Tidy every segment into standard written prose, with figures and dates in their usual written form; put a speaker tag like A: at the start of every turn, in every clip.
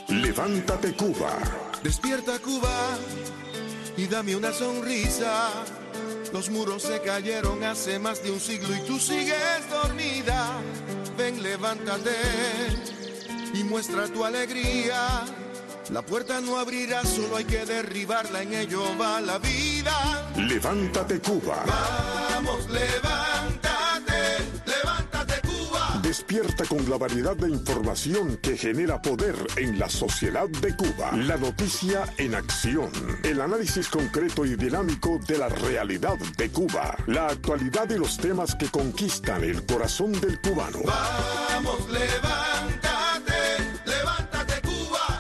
A: Levántate Cuba.
B: Despierta Cuba y dame una sonrisa. Los muros se cayeron hace más de un siglo y tú sigues dormida. Ven, levántate y muestra tu alegría. La puerta no abrirá, solo hay que derribarla, en ello va la vida.
A: Levántate Cuba.
B: Vamos, levántate, levántate Cuba.
A: Despierta con la variedad de información que genera poder en la sociedad de Cuba. La noticia en acción. El análisis concreto y dinámico de la realidad de Cuba. La actualidad y los temas que conquistan el corazón del cubano.
B: Vamos, levántate, levántate Cuba.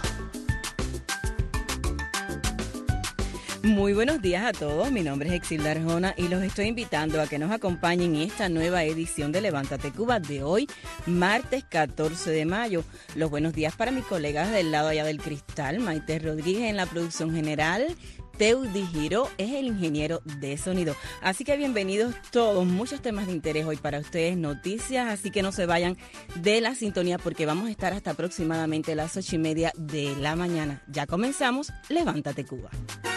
C: Muy buenos días a todos, mi nombre es Exilda Arjona y los estoy invitando a que nos acompañen en esta nueva edición de Levántate Cuba de hoy, martes 14 de mayo. Los buenos días para mis colegas del lado allá del cristal, Maite Rodríguez en la producción general, Teudi Giró es el ingeniero de sonido. Así que bienvenidos todos, muchos temas de interés hoy para ustedes, noticias, así que no se vayan de la sintonía porque vamos a estar hasta aproximadamente las 8:30 de la mañana. Ya comenzamos, Levántate Cuba.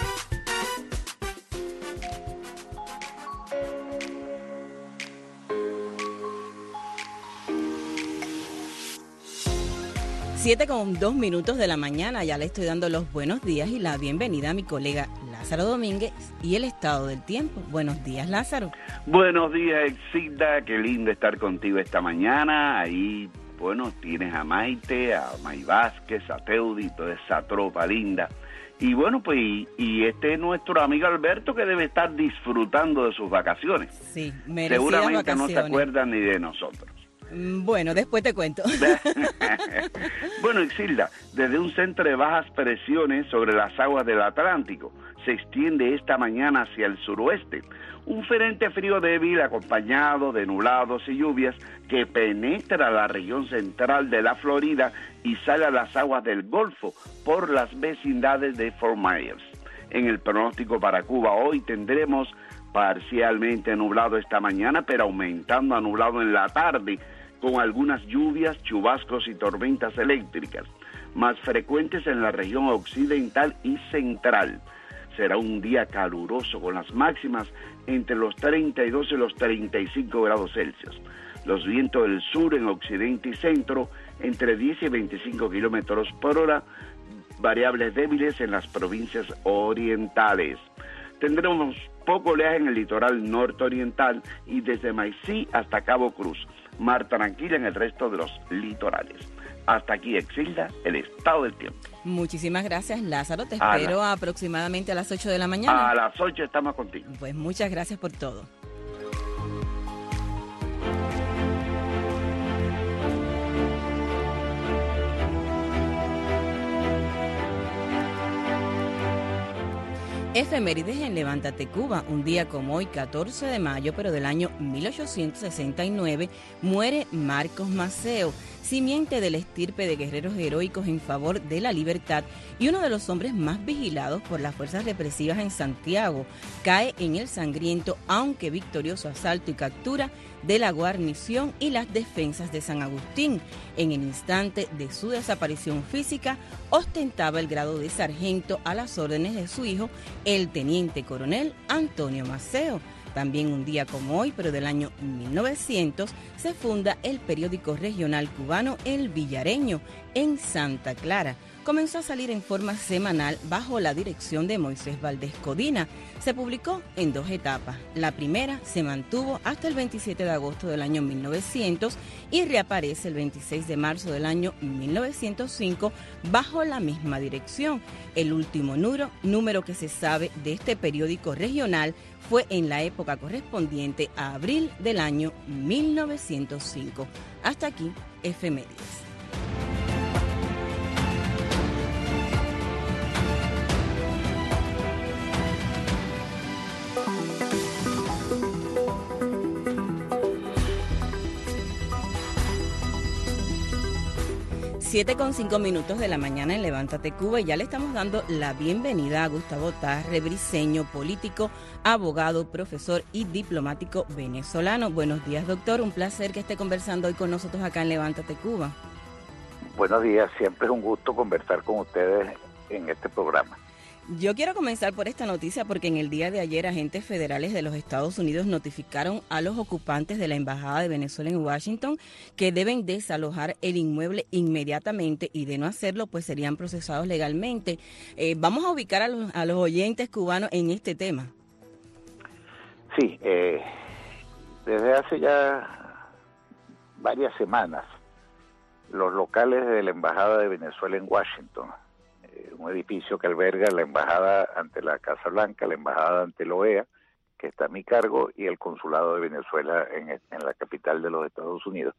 C: Siete con 2 minutos de la mañana, ya le estoy dando los buenos días y la bienvenida a mi colega Lázaro Domínguez y el estado del tiempo. Buenos días, Lázaro.
D: Buenos días, Exilda, qué lindo estar contigo esta mañana. Ahí, bueno, tienes a Maite, a May Vázquez, a Teudi, toda esa tropa linda. Y bueno, pues, y este es nuestro amigo Alberto que debe estar disfrutando de sus vacaciones.
C: Sí, merecidas
D: seguramente
C: vacaciones.
D: No se acuerdan ni de nosotros.
C: Bueno, después te cuento.
D: Bueno, Exilda, desde un centro de bajas presiones sobre las aguas del Atlántico, se extiende esta mañana hacia el suroeste. Un frente frío débil acompañado de nublados y lluvias que penetra la región central de la Florida y sale a las aguas del Golfo por las vecindades de Fort Myers. En el pronóstico para Cuba hoy tendremos parcialmente nublado esta mañana, pero aumentando a nublado en la tarde, con algunas lluvias, chubascos y tormentas eléctricas, más frecuentes en la región occidental y central. Será un día caluroso, con las máximas entre los 32 y los 35 grados Celsius. Los vientos del sur en occidente y centro, entre 10 y 25 kilómetros por hora, variables débiles en las provincias orientales. Tendremos poco oleaje en el litoral norte-oriental y desde Maicí hasta Cabo Cruz. Mar tranquila en el resto de los litorales. Hasta aquí, Exilda, el estado del tiempo.
C: Muchísimas gracias, Lázaro. Te espero aproximadamente a las 8 de la mañana.
D: A las 8 estamos contigo.
C: Pues muchas gracias por todo. Efemérides en Levántate Cuba. Un día como hoy, 14 de mayo, pero del año 1869, muere Marcos Maceo, simiente de la estirpe de guerreros heroicos en favor de la libertad y uno de los hombres más vigilados por las fuerzas represivas en Santiago. Cae en el sangriento, aunque victorioso, asalto y captura de la guarnición y las defensas de San Agustín. En el instante de su desaparición física, ostentaba el grado de sargento a las órdenes de su hijo, el teniente coronel Antonio Maceo. También un día como hoy, pero del año 1900, se funda el periódico regional cubano El Villareño, en Santa Clara. Comenzó a salir en forma semanal bajo la dirección de Moisés Valdés Codina. Se publicó en 2 etapas. La primera se mantuvo hasta el 27 de agosto del año 1900 y reaparece el 26 de marzo del año 1905 bajo la misma dirección. El último número que se sabe de este periódico regional fue en la época correspondiente a abril del año 1905. Hasta aquí, efemérides. 7:05 de la mañana en Levántate Cuba y ya le estamos dando la bienvenida a Gustavo Tarre, briseño, político, abogado, profesor y diplomático venezolano. Buenos días, doctor. Un placer que esté conversando hoy con nosotros acá en Levántate Cuba.
E: Buenos días, siempre es un gusto conversar con ustedes en este programa.
C: Yo quiero comenzar por esta noticia porque en el día de ayer agentes federales de los Estados Unidos notificaron a los ocupantes de la Embajada de Venezuela en Washington que deben desalojar el inmueble inmediatamente y de no hacerlo pues serían procesados legalmente. Vamos a ubicar a los oyentes cubanos en este tema.
E: Sí, desde hace ya varias semanas los locales de la Embajada de Venezuela en Washington, un edificio que alberga la embajada ante la Casa Blanca, la embajada ante la OEA, que está a mi cargo, y el consulado de Venezuela en la capital de los Estados Unidos.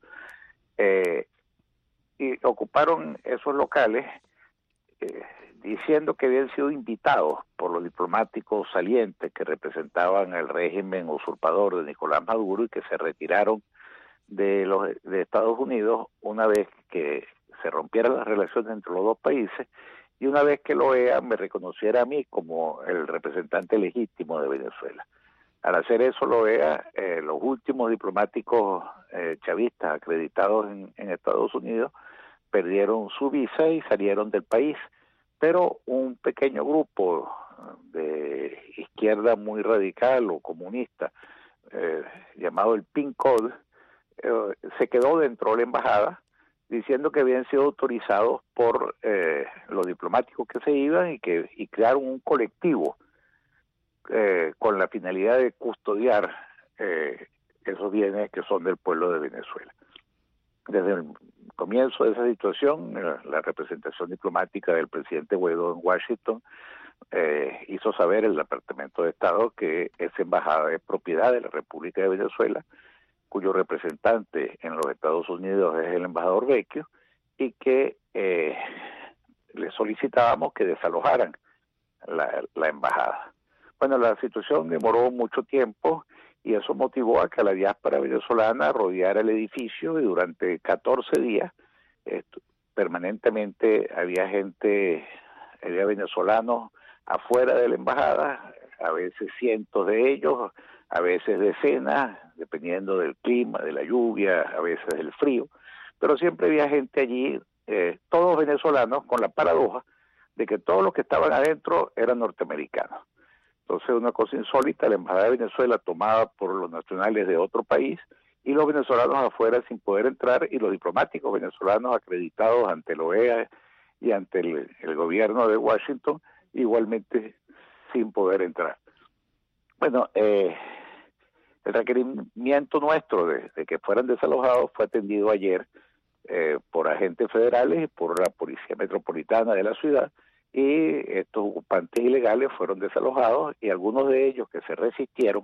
E: Y ocuparon esos locales diciendo que habían sido invitados por los diplomáticos salientes que representaban el régimen usurpador de Nicolás Maduro y que se retiraron de Estados Unidos una vez que se rompieran las relaciones entre los dos países y una vez que la OEA me reconociera a mí como el representante legítimo de Venezuela. Al hacer eso, la OEA, los últimos diplomáticos chavistas acreditados en Estados Unidos perdieron su visa y salieron del país, pero un pequeño grupo de izquierda muy radical o comunista, llamado el Pink Code, se quedó dentro de la embajada, diciendo que habían sido autorizados por los diplomáticos que se iban y crearon un colectivo con la finalidad de custodiar esos bienes que son del pueblo de Venezuela. Desde el comienzo de esa situación, la representación diplomática del presidente Guaidó en Washington hizo saber el Departamento de Estado que esa embajada es propiedad de la República de Venezuela, cuyo representante en los Estados Unidos es el embajador Vecchio, y que le solicitábamos que desalojaran la embajada. Bueno, la situación demoró mucho tiempo y eso motivó a que la diáspora venezolana rodeara el edificio y durante 14 días permanentemente había venezolanos afuera de la embajada, a veces cientos de ellos, a veces decenas, dependiendo del clima, de la lluvia, a veces del frío, pero siempre había gente allí, todos venezolanos, con la paradoja de que todos los que estaban adentro eran norteamericanos. Entonces, una cosa insólita, la Embajada de Venezuela tomada por los nacionales de otro país y los venezolanos afuera sin poder entrar y los diplomáticos venezolanos acreditados ante la OEA y ante el gobierno de Washington igualmente sin poder entrar. Bueno, el requerimiento nuestro de que fueran desalojados fue atendido ayer por agentes federales y por la Policía Metropolitana de la ciudad, y estos ocupantes ilegales fueron desalojados y algunos de ellos que se resistieron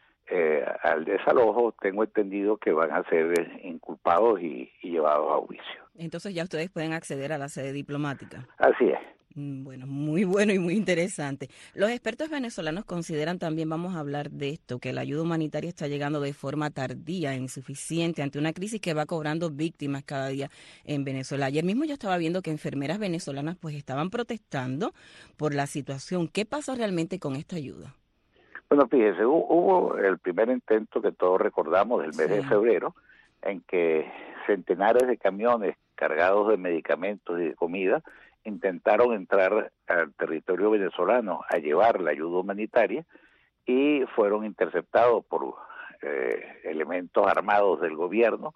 E: al desalojo, tengo entendido que van a ser inculpados y llevados a juicio.
C: Entonces ya ustedes pueden acceder a la sede diplomática.
E: Así es.
C: Bueno, muy bueno y muy interesante. Los expertos venezolanos consideran también, vamos a hablar de esto, que la ayuda humanitaria está llegando de forma tardía, insuficiente, ante una crisis que va cobrando víctimas cada día en Venezuela. Ayer mismo yo estaba viendo que enfermeras venezolanas pues estaban protestando por la situación. ¿Qué pasa realmente con esta ayuda?
E: Bueno, fíjese, hubo el primer intento que todos recordamos del mes de febrero, en que centenares de camiones cargados de medicamentos y de comida intentaron entrar al territorio venezolano a llevar la ayuda humanitaria y fueron interceptados por elementos armados del gobierno,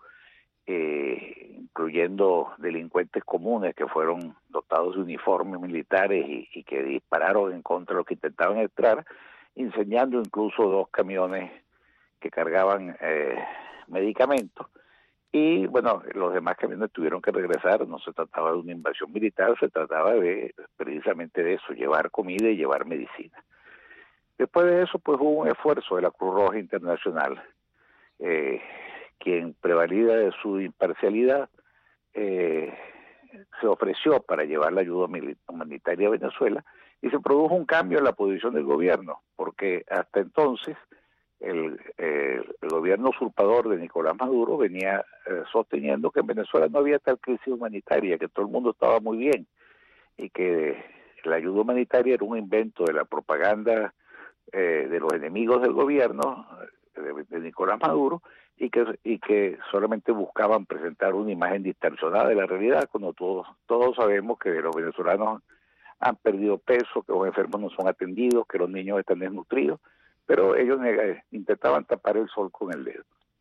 E: incluyendo delincuentes comunes que fueron dotados de uniformes militares y que dispararon en contra de los que intentaban entrar, incendiando incluso 2 camiones que cargaban medicamentos. Y bueno, los demás camiones tuvieron que regresar. No se trataba de una invasión militar, se trataba precisamente de eso, llevar comida y llevar medicina. Después de eso, pues hubo un esfuerzo de la Cruz Roja Internacional, quien prevalida de su imparcialidad, se ofreció para llevar la ayuda humanitaria a Venezuela y se produjo un cambio en la posición del gobierno, porque hasta entonces el gobierno usurpador de Nicolás Maduro venía sosteniendo que en Venezuela no había tal crisis humanitaria, que todo el mundo estaba muy bien y que la ayuda humanitaria era un invento de la propaganda de los enemigos del gobierno de Nicolás Maduro, y que solamente buscaban presentar una imagen distorsionada de la realidad, cuando todos sabemos que los venezolanos han perdido peso, que los enfermos no son atendidos, que los niños están desnutridos, pero ellos intentaban tapar el sol con el dedo.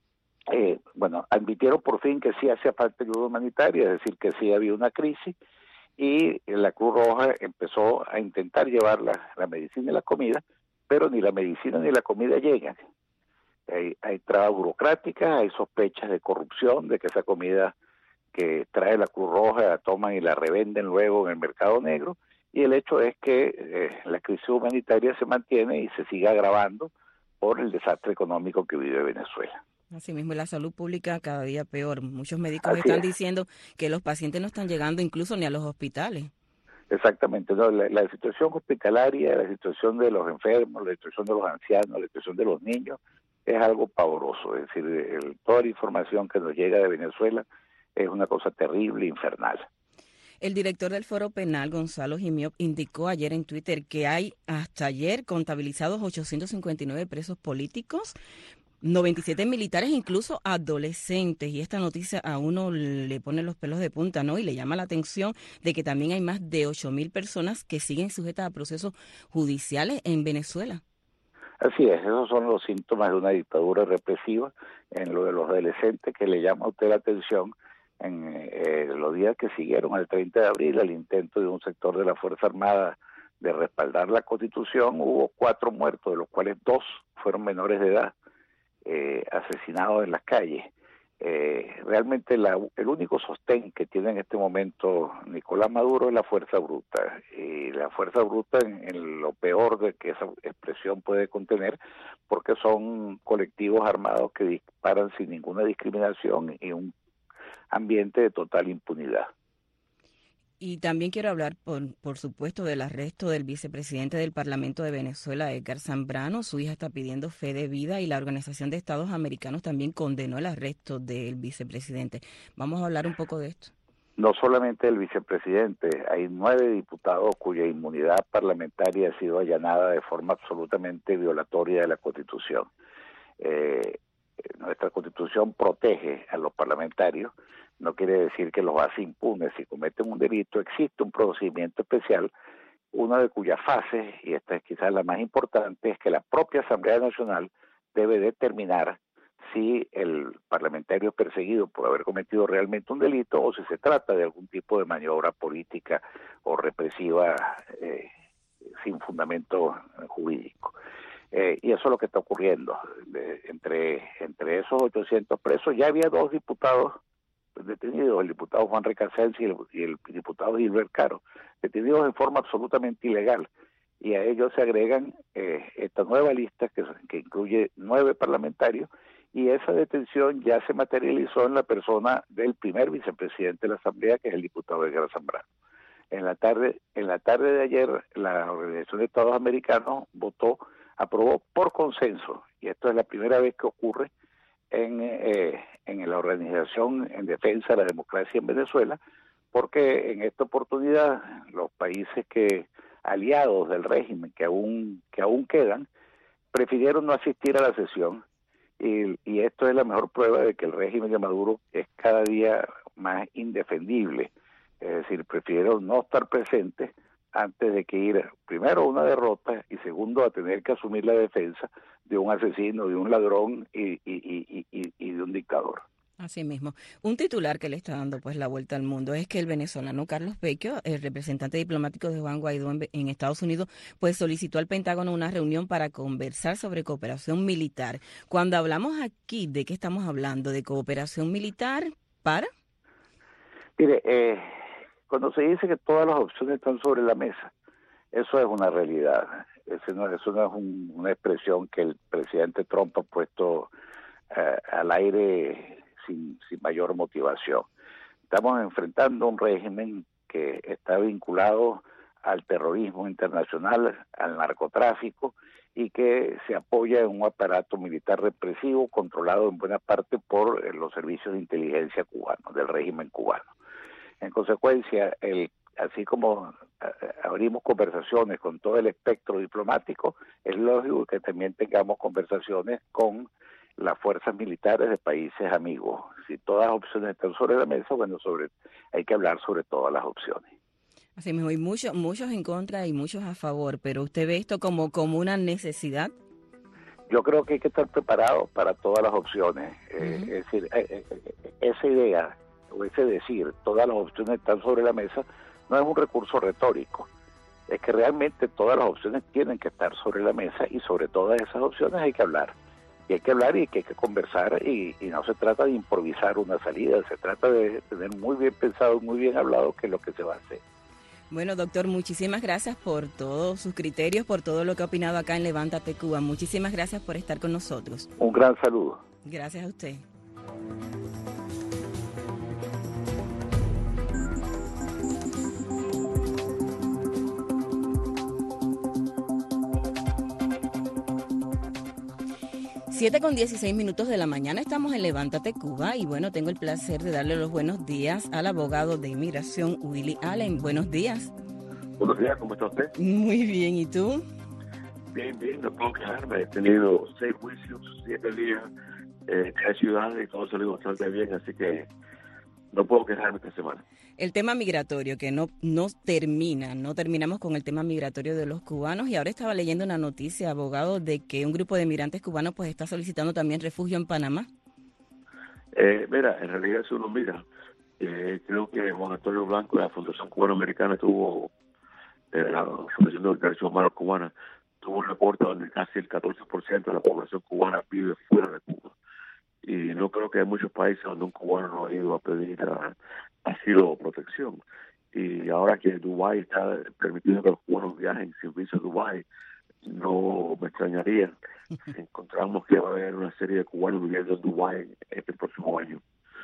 E: Admitieron por fin que sí hacía falta ayuda humanitaria, es decir, que sí había una crisis, y la Cruz Roja empezó a intentar llevar la medicina y la comida, pero ni la medicina ni la comida llegan. Hay trabas burocráticas, hay sospechas de corrupción, de que esa comida que trae la Cruz Roja la toman y la revenden luego en el mercado negro, y el hecho es que la crisis humanitaria se mantiene y se sigue agravando por el desastre económico que vive Venezuela.
C: Así mismo, la salud pública cada día peor. Muchos médicos están diciendo que los pacientes no están llegando incluso ni a los hospitales.
E: Exactamente, no, la situación hospitalaria, la situación de los enfermos, la situación de los ancianos, la situación de los niños, es algo pavoroso. Es decir, toda la información que nos llega de Venezuela es una cosa terrible, infernal.
C: El director del Foro Penal, Gonzalo Jimiop, indicó ayer en Twitter que hay hasta ayer contabilizados 859 presos políticos, 97 militares, incluso adolescentes, y esta noticia a uno le pone los pelos de punta, ¿no? Y le llama la atención de que también hay más de 8.000 personas que siguen sujetas a procesos judiciales en Venezuela.
E: Así es, esos son los síntomas de una dictadura represiva. En lo de los adolescentes, que le llama a usted la atención, en los días que siguieron al 30 de abril, al intento de un sector de la Fuerza Armada de respaldar la Constitución, hubo 4 muertos, de los cuales 2 fueron menores de edad, asesinados en las calles. Realmente el único sostén que tiene en este momento Nicolás Maduro es la fuerza bruta, y la fuerza bruta en lo peor de que esa expresión puede contener, porque son colectivos armados que disparan sin ninguna discriminación y un ambiente de total impunidad.
C: Y también quiero hablar, por supuesto, del arresto del vicepresidente del Parlamento de Venezuela, Edgar Zambrano. Su hija está pidiendo fe de vida y la Organización de Estados Americanos también condenó el arresto del vicepresidente. Vamos a hablar un poco de esto.
E: No solamente el vicepresidente, hay 9 diputados cuya inmunidad parlamentaria ha sido allanada de forma absolutamente violatoria de la Constitución. Nuestra Constitución protege a los parlamentarios, no quiere decir que los hace impunes. Si cometen un delito, existe un procedimiento especial, una de cuyas fases, y esta es quizás la más importante, es que la propia Asamblea Nacional debe determinar si el parlamentario es perseguido por haber cometido realmente un delito o si se trata de algún tipo de maniobra política o represiva sin fundamento jurídico. Y eso es lo que está ocurriendo. Entre esos 800 presos ya había 2 diputados detenidos, el diputado Juan Recasens y el diputado Gilbert Caro, detenidos en forma absolutamente ilegal. Y a ellos se agregan esta nueva lista que incluye 9 parlamentarios, y esa detención ya se materializó en la persona del primer vicepresidente de la Asamblea, que es el diputado Edgar Zambrano. En la tarde de ayer, la Organización de Estados Americanos aprobó por consenso, y esto es la primera vez que ocurre en la Organización en Defensa de la Democracia en Venezuela, porque en esta oportunidad los países aliados del régimen que aún quedan prefirieron no asistir a la sesión, y esto es la mejor prueba de que el régimen de Maduro es cada día más indefendible. Es decir, prefirieron no estar presentes antes de que ir primero a una derrota y segundo a tener que asumir la defensa de un asesino, de un ladrón y de un dictador.
C: Así mismo. Un titular que le está dando pues la vuelta al mundo es que el venezolano Carlos Vecchio, el representante diplomático de Juan Guaidó en Estados Unidos, pues solicitó al Pentágono una reunión para conversar sobre cooperación militar. Cuando hablamos aquí, ¿de qué estamos hablando? ¿De cooperación militar para?
E: Mire, cuando se dice que todas las opciones están sobre la mesa, eso es una realidad. Eso no es una expresión que el presidente Trump ha puesto al aire sin mayor motivación. Estamos enfrentando un régimen que está vinculado al terrorismo internacional, al narcotráfico, y que se apoya en un aparato militar represivo controlado en buena parte por los servicios de inteligencia cubanos, del régimen cubano. En consecuencia, así como abrimos conversaciones con todo el espectro diplomático, es lógico que también tengamos conversaciones con las fuerzas militares de países amigos. Si todas las opciones están sobre la mesa, bueno, hay que hablar sobre todas las opciones.
C: Así mismo, hay muchos en contra y muchos a favor, pero ¿usted ve esto como una necesidad?
E: Yo creo que hay que estar preparado para todas las opciones. Es decir, esa idea o ese decir, todas las opciones están sobre la mesa, no es un recurso retórico. Es que realmente todas las opciones tienen que estar sobre la mesa y sobre todas esas opciones hay que hablar. Y hay que hablar y que hay que conversar y no se trata de improvisar una salida, se trata de tener muy bien pensado, muy bien hablado qué es lo que se va a hacer.
C: Bueno, doctor, muchísimas gracias por todos sus criterios, por todo lo que ha opinado acá en Levántate Cuba. Muchísimas gracias por estar con nosotros.
E: Un gran saludo.
C: Gracias a usted. Siete con 16 minutos de la mañana, estamos en Levántate Cuba y bueno, tengo el placer de darle los buenos días al abogado de inmigración Willy Allen. Buenos días.
F: Buenos días, ¿cómo está usted?
C: Muy bien, ¿y tú?
F: Bien, no puedo quejarme. He tenido 6 juicios, 7 días, 3 ciudades y todo salió bastante bien, así que no puedo quejarme esta semana.
C: El tema migratorio, que no terminamos con el tema migratorio de los cubanos y ahora estaba leyendo una noticia, abogado, de que un grupo de migrantes cubanos pues está solicitando también refugio en Panamá.
F: Mira, en realidad si uno mira, creo que Juan Antonio Blanco de la Fundación Cubano-Americana tuvo la Fundación de Derechos Humanos Cubana tuvo un reporte donde casi el 14% de la población cubana vive fuera de Cuba. Y no creo que hay muchos países donde un cubano no ha ido a pedir asilo o protección. Y ahora que Dubái está permitiendo que los cubanos viajen sin visa a Dubái, no me extrañaría si encontramos que va a haber una serie de cubanos viviendo en Dubái este próximo año.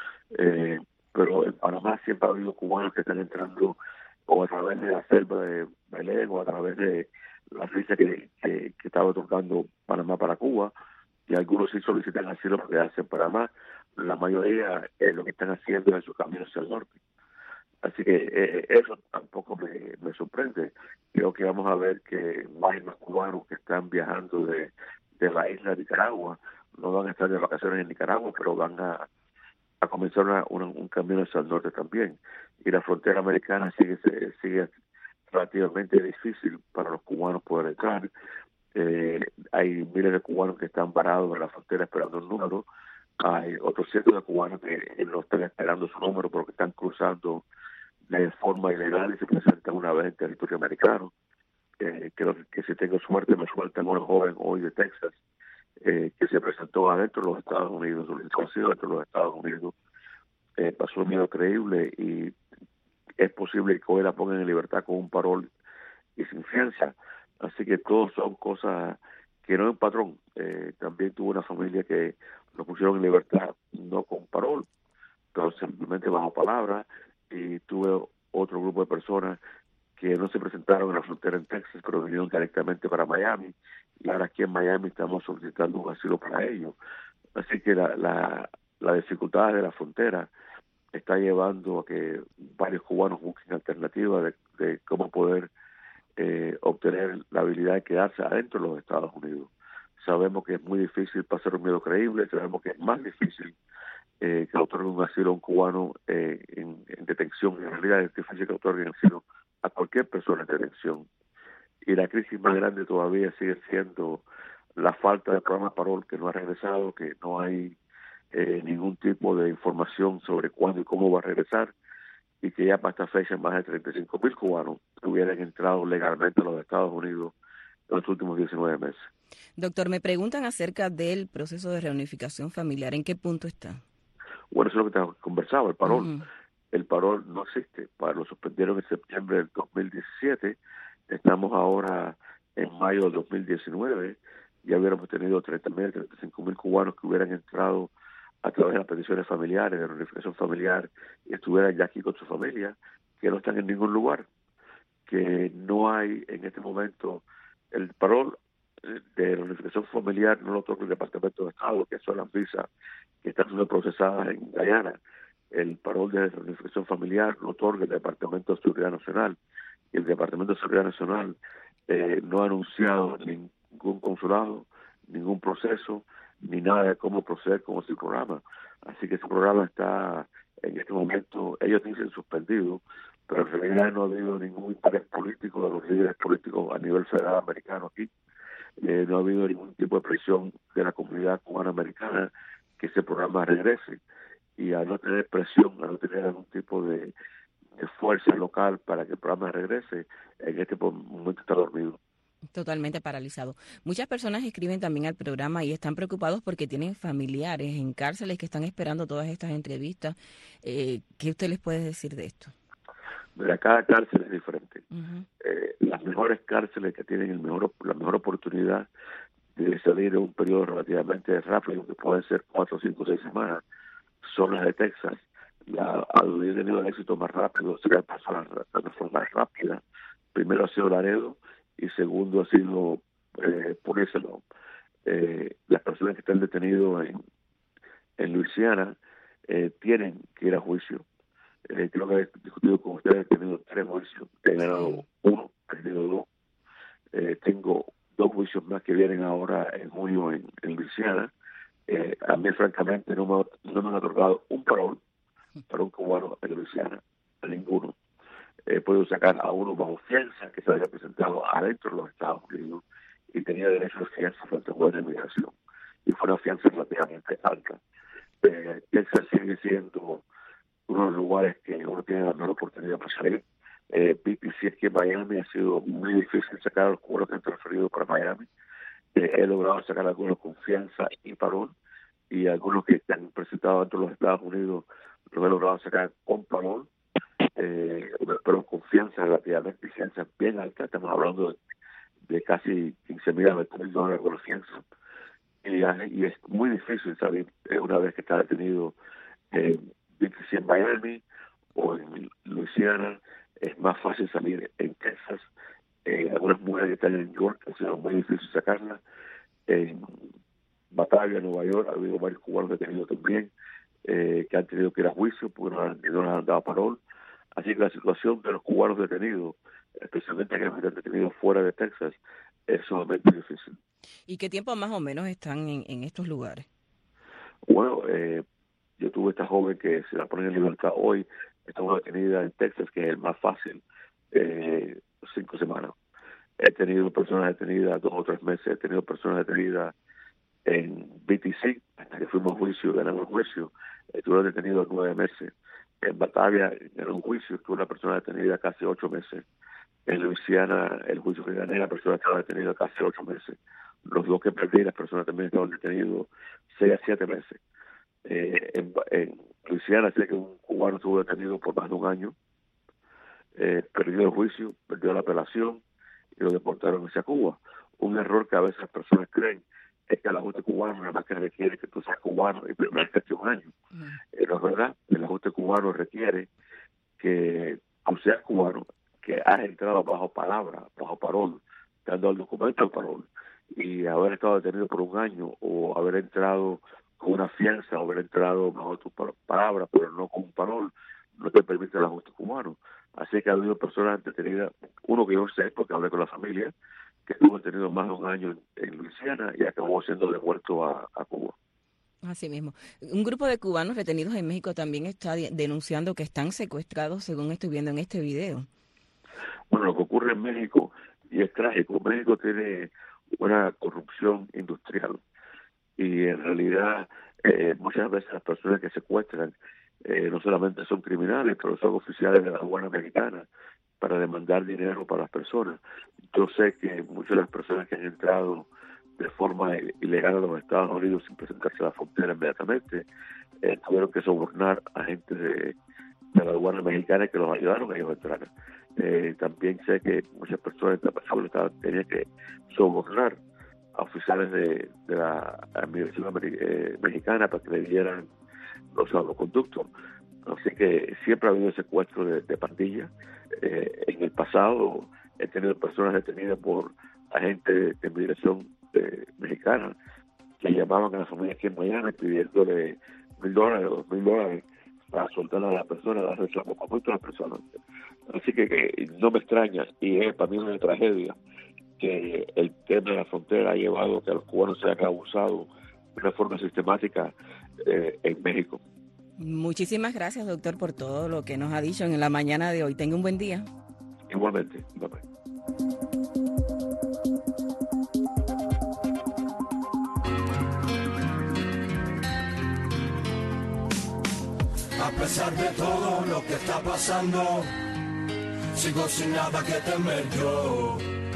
F: Pero en Panamá siempre ha habido cubanos que están entrando o a través de la selva de Belén o a través de la visa que estaba otorgando Panamá para Cuba, y algunos sí solicitan asilo para quedarse en Panamá. La mayoría lo que están haciendo es su camino hacia el norte. Así que eso tampoco me sorprende. Creo que vamos a ver que hay más cubanos que están viajando de la isla de Nicaragua. No van a estar de vacaciones en Nicaragua, pero van a comenzar un camino hacia el norte también. Y la frontera americana sigue relativamente difícil para los cubanos poder entrar. Hay miles de cubanos que están varados en la frontera esperando el número. Hay otros cientos de cubanos que no están esperando su número porque están cruzando de forma ilegal y se presentan una vez en territorio americano. Creo que si tengo suerte me sueltan una joven hoy de Texas que se presentó adentro de los Estados Unidos, dentro de los Estados Unidos. Pasó un miedo creíble y es posible que hoy la pongan en libertad con un parol y sin fianza. Así que todos son cosas que no es un patrón. También tuve una familia que lo pusieron en libertad no con parol, pero simplemente bajo palabra, y tuve otro grupo de personas que no se presentaron en la frontera en Texas, pero vinieron directamente para Miami, y ahora aquí en Miami estamos solicitando un asilo para ellos. Así que la dificultad de la frontera está llevando a que varios cubanos busquen alternativas de cómo poder obtener la habilidad de quedarse adentro de los Estados Unidos. Sabemos que es muy difícil pasar un miedo creíble, sabemos que es más difícil que otorguen un asilo a un cubano en detención. En realidad es difícil que otorguen asilo a cualquier persona en detención. Y la crisis más grande todavía sigue siendo la falta de programa parol, que no ha regresado, que no hay ningún tipo de información sobre cuándo y cómo va a regresar, y que ya para esta fecha más de 35,000 cubanos hubieran entrado legalmente a los Estados Unidos en los últimos 19 meses.
C: Doctor, me preguntan acerca del proceso de reunificación familiar. ¿En qué punto está?
F: Bueno, eso es lo que te conversaba, el parol. El parol no existe. Lo suspendieron en septiembre del 2017. Estamos ahora en mayo del 2019. Ya hubiéramos tenido 30,000, 35,000 cubanos que hubieran entrado a través de las peticiones familiares, de reunificación familiar, y estuvieran ya aquí con su familia, que no están en ningún lugar, que no hay en este momento el parol de reunificación familiar, no lo otorga el Departamento de Estado, que son las visas que están siendo procesadas en Guyana. El parol de reunificación familiar lo otorga el Departamento de Seguridad Nacional, y el Departamento de Seguridad Nacional no ha anunciado ningún consulado, ningún proceso, ni nada de cómo proceder con ese programa. Así que ese programa está en este momento, ellos dicen suspendido, pero en realidad no ha habido ningún interés político de los líderes políticos a nivel federal americano aquí. No ha habido ningún tipo de presión de la comunidad cubana-americana que ese programa regrese. Y al no tener presión, al no tener algún tipo de fuerza local para que el programa regrese, en este momento está dormido.
C: Totalmente paralizado. Muchas personas escriben también al programa y están preocupados porque tienen familiares en cárceles que están esperando todas estas entrevistas. ¿Qué usted les puede decir de esto?
F: Mira, cada cárcel es diferente. Las mejores cárceles que tienen la mejor oportunidad de salir en un periodo relativamente rápido, que pueden ser 4, 5, 6 semanas, son las de Texas. Al haber tenido el éxito más rápido, se ha pasado de forma más rápida. Primero ha sido Laredo y segundo ha sido Purísimo. Las personas que están detenidas en Luisiana tienen que ir a juicio. Creo que he discutido con ustedes, he tenido 3 juicios, he ganado 1, he tenido 2. Tengo 2 juicios más que vienen ahora en junio en Luisiana. A mí, francamente, no me han otorgado un parol para un cubano en Luisiana, a ninguno. Puedo sacar a uno bajo fianza que se había presentado adentro de los Estados Unidos y tenía derecho a fianza frente a juez de inmigración. Y fue una fianza relativamente alta. Texas sigue siendo uno de los lugares que uno tiene la mejor oportunidad para salir. BPC aquí en Miami ha sido muy difícil sacar a los cubanos que han transferido para Miami. He logrado sacar a algunos con fianza y parol, y algunos que están presentados dentro de los Estados Unidos los he logrado sacar con parol, pero con fianza relativamente, fianza bien alta. Estamos hablando de casi $15,000 a $20,000 con la fianza. Y es muy difícil salir una vez que está detenido en Miami o en Luisiana. Es más fácil salir en Texas. Algunas mujeres que están en New York ha sido muy difícil sacarlas. En Batavia, Nueva York, ha habido varios cubanos detenidos también que han tenido que ir a juicio porque no les han dado parol. Así que la situación de los cubanos detenidos, especialmente aquellos que están detenidos fuera de Texas, es sumamente difícil.
C: ¿Y qué tiempo más o menos están en estos lugares?
F: Bueno, yo tuve esta joven que se la pone en libertad hoy. Estamos detenida en Texas, que es el más fácil, 5 semanas. He tenido personas detenidas 2 o 3 meses. He tenido personas detenidas en BTC, hasta que fuimos a juicio, ganamos el juicio. Estuve detenido 9 meses. En Batavia, en un juicio, estuve una persona detenida casi 8 meses. En Luisiana, el juicio que gané, la persona estaba detenida casi 8 meses. Los 2 que perdí, las personas también estaban detenidos 6 a 7 meses. En Luisiana sé que un cubano estuvo detenido por más de 1 año. Perdió el juicio, perdió la apelación y lo deportaron hacia Cuba. Un error que a veces las personas creen es que el ajuste cubano nada más que requiere que tú seas cubano y permanezcas 1 año. No es verdad. El ajuste cubano requiere que tú seas cubano, que has entrado bajo palabra, bajo parol, dando el documento de parol, y haber estado detenido por 1 año o haber entrado con una fianza o haber entrado bajo tu palabra, pero no con un parol, no te permite el ajuste cubano. Así que ha habido personas detenidas, uno que yo sé, porque hablé con la familia, que estuvo detenido más de 1 año en Luisiana y acabó siendo devuelto a Cuba.
C: Así mismo. Un grupo de cubanos retenidos en México también está denunciando que están secuestrados, según estoy viendo en este video.
F: Bueno, lo que ocurre en México, y es trágico, México tiene una corrupción industrial y en realidad muchas veces las personas que secuestran no solamente son criminales, pero son oficiales de la aduana mexicana para demandar dinero para las personas. Yo sé que muchas de las personas que han entrado de forma ilegal a los Estados Unidos sin presentarse a la frontera inmediatamente tuvieron que sobornar a gente de la aduana mexicana que los ayudaron a ellos a entrar. También sé que muchas personas tenían que sobornar a oficiales de la migración mexicana para que le dieran los salvoconductos. Así que siempre ha habido secuestro de pandillas. En el pasado he tenido personas detenidas por agentes de migración mexicana que llamaban a la familia aquí en Miami pidiéndole $1,000 o $2,000 para soltar a la persona, darle el salvoconducto a la persona. Así que no me extraña, y es para mí una tragedia que el tema de la frontera ha llevado a que los cubanos sean abusados una forma sistemática en México.
C: Muchísimas gracias, doctor, por todo lo que nos ha dicho en la mañana de hoy. Tenga un buen día.
F: Igualmente. Bye-bye.
B: A pesar de todo lo que está pasando, sigo sin nada que temer yo,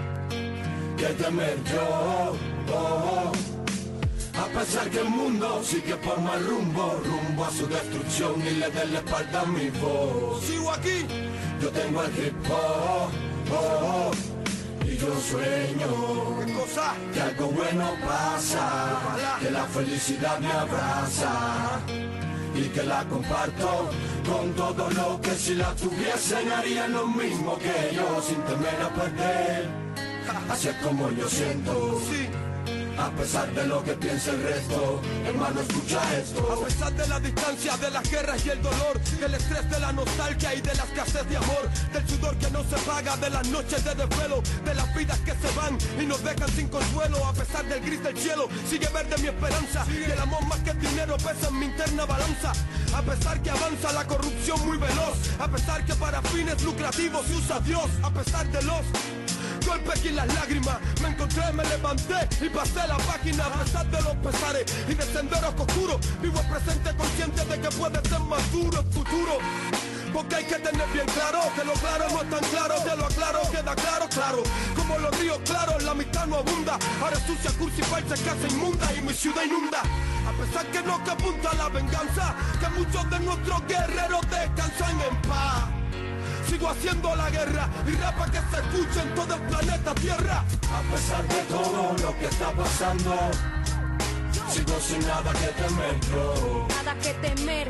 B: A pesar que el mundo sigue por mal rumbo a su destrucción y le dé la espalda a mi voz. Sigo aquí, yo tengo el hip hop, y yo sueño que algo bueno pasa, que la felicidad me abraza y que la comparto con todo lo que si la tuviesen harían lo mismo que yo sin temer a perder. Así es como yo siento. A pesar de lo que piensa el resto, hermano, escucha esto. A pesar de la distancia, de las guerras y el dolor, del estrés, de la nostalgia y de la escasez de amor, del sudor que no se paga, de las noches de desvelo, de las vidas que se van y nos dejan sin consuelo. A pesar del gris del cielo, sigue verde mi esperanza, y el amor más que el dinero pesa en mi interna balanza. A pesar que avanza la corrupción muy veloz, a pesar que para fines lucrativos se usa Dios, a pesar de los golpes y las lágrimas, me encontré, me levanté y pasé la página. A pesar de los pesares y de senderos oscuros, vivo el presente consciente de que puede ser más duro el futuro. Porque hay que tener bien claro que lo claro no es tan claro, te lo aclaro, queda claro. Como los ríos claros, la mitad no abunda. Ahora sucia, cursi, falsa, casa inmunda y mi ciudad inunda. A pesar que no que apunta la venganza, que muchos de nuestros guerreros descansan en paz. Sigo haciendo la guerra y rapa que se escuche en todo el planeta Tierra. A pesar de todo lo que está pasando, sigo sin nada que temer yo.
G: Nada que temer.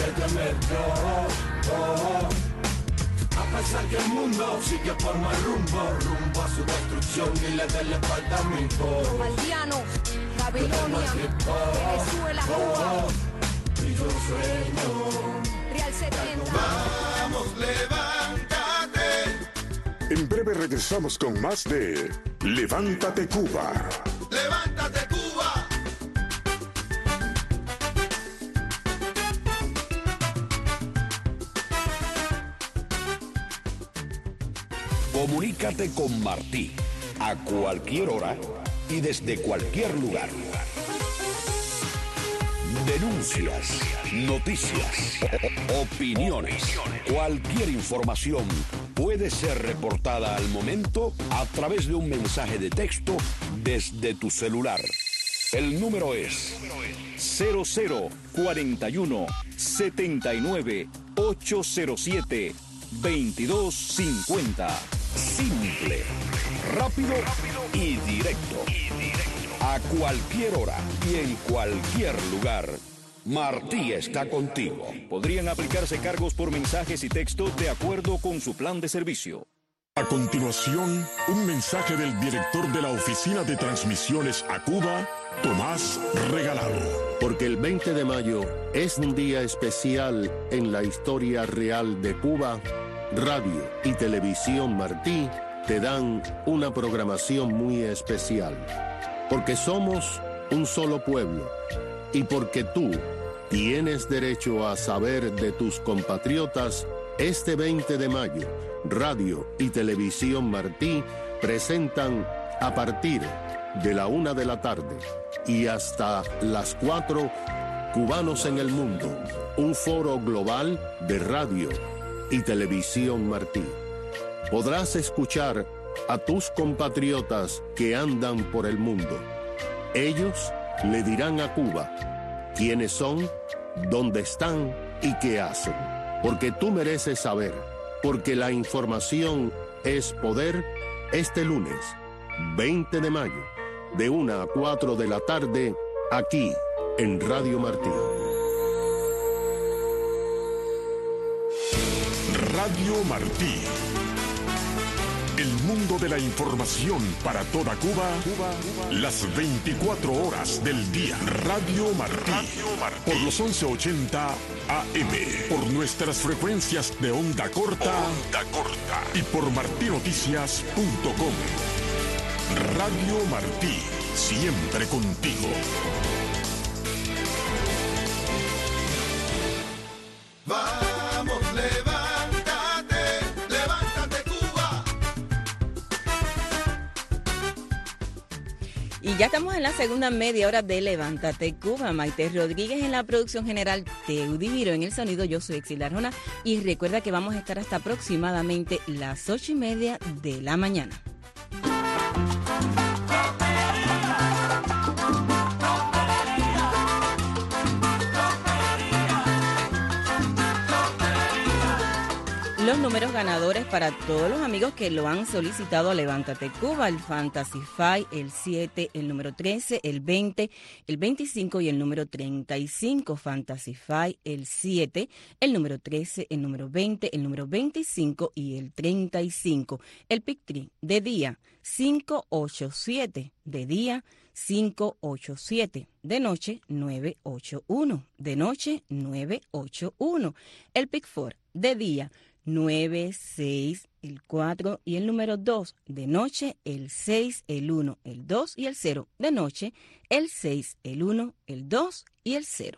B: A pesar que el mundo sigue por mal rumbo a su destrucción y le dé la espalda a mi voz.
G: Valdiano, Babilonia, Venezuela, Cuba.
B: Y yo sueño.
G: Real 70.
B: Vamos, levántate.
A: En breve regresamos con más de Levántate Cuba.
B: Levántate Cuba.
H: Comunícate con Martí a cualquier hora y desde cualquier lugar. Denuncias, noticias, opiniones, cualquier información puede ser reportada al momento a través de un mensaje de texto desde tu celular. El número es 0041 79 807 2250. Simple, rápido y directo. A cualquier hora y en cualquier lugar, Martí está contigo. Podrían aplicarse cargos por mensajes y texto de acuerdo con su plan de servicio.
A: A continuación, un mensaje del director de la Oficina de Transmisiones a Cuba, Tomás Regalado.
I: Porque el 20 de mayo es un día especial en la historia real de Cuba, Radio y Televisión Martí te dan una programación muy especial. Porque somos un solo pueblo y porque tú tienes derecho a saber de tus compatriotas, este 20 de mayo, Radio y Televisión Martí presentan a partir de la 1 de la tarde y hasta las 4, Cubanos en el Mundo, un foro global de Radio y Televisión Martí. Podrás escuchar a tus compatriotas que andan por el mundo. Ellos le dirán a Cuba quiénes son, dónde están y qué hacen. Porque tú mereces saber, porque la información es poder. Este lunes, 20 de mayo, de 1 a 4 de la tarde, aquí en Radio Martí.
A: Radio Martí. El mundo de la información para toda Cuba, las 24 horas del día. Radio Martí. Por los 1180 AM. Por nuestras frecuencias de onda corta. Y por martinoticias.com. Radio Martí. Siempre contigo.
C: Y ya estamos en la segunda media hora de Levántate Cuba. Maite Rodríguez en la producción general, Teudi Giro en el sonido, yo soy Exilda Arjona. Y recuerda que vamos a estar hasta aproximadamente las 8:30 de la mañana. Los números ganadores para todos los amigos que lo han solicitado a Levántate Cuba: el Fantasy Five, el 7, el número 13, el 20, el 25 y el número 35. Fantasy Five, el 7, el número 13, el número 20, el número 25 y el 35. El Pick 3 de día 587, de día 587, de noche 981, de noche 981. El Pick 4 de día 9, 6, el 4 y el número 2, de noche el 6, el 1, el 2 y el 0, de noche el 6, el 1, el 2 y el 0.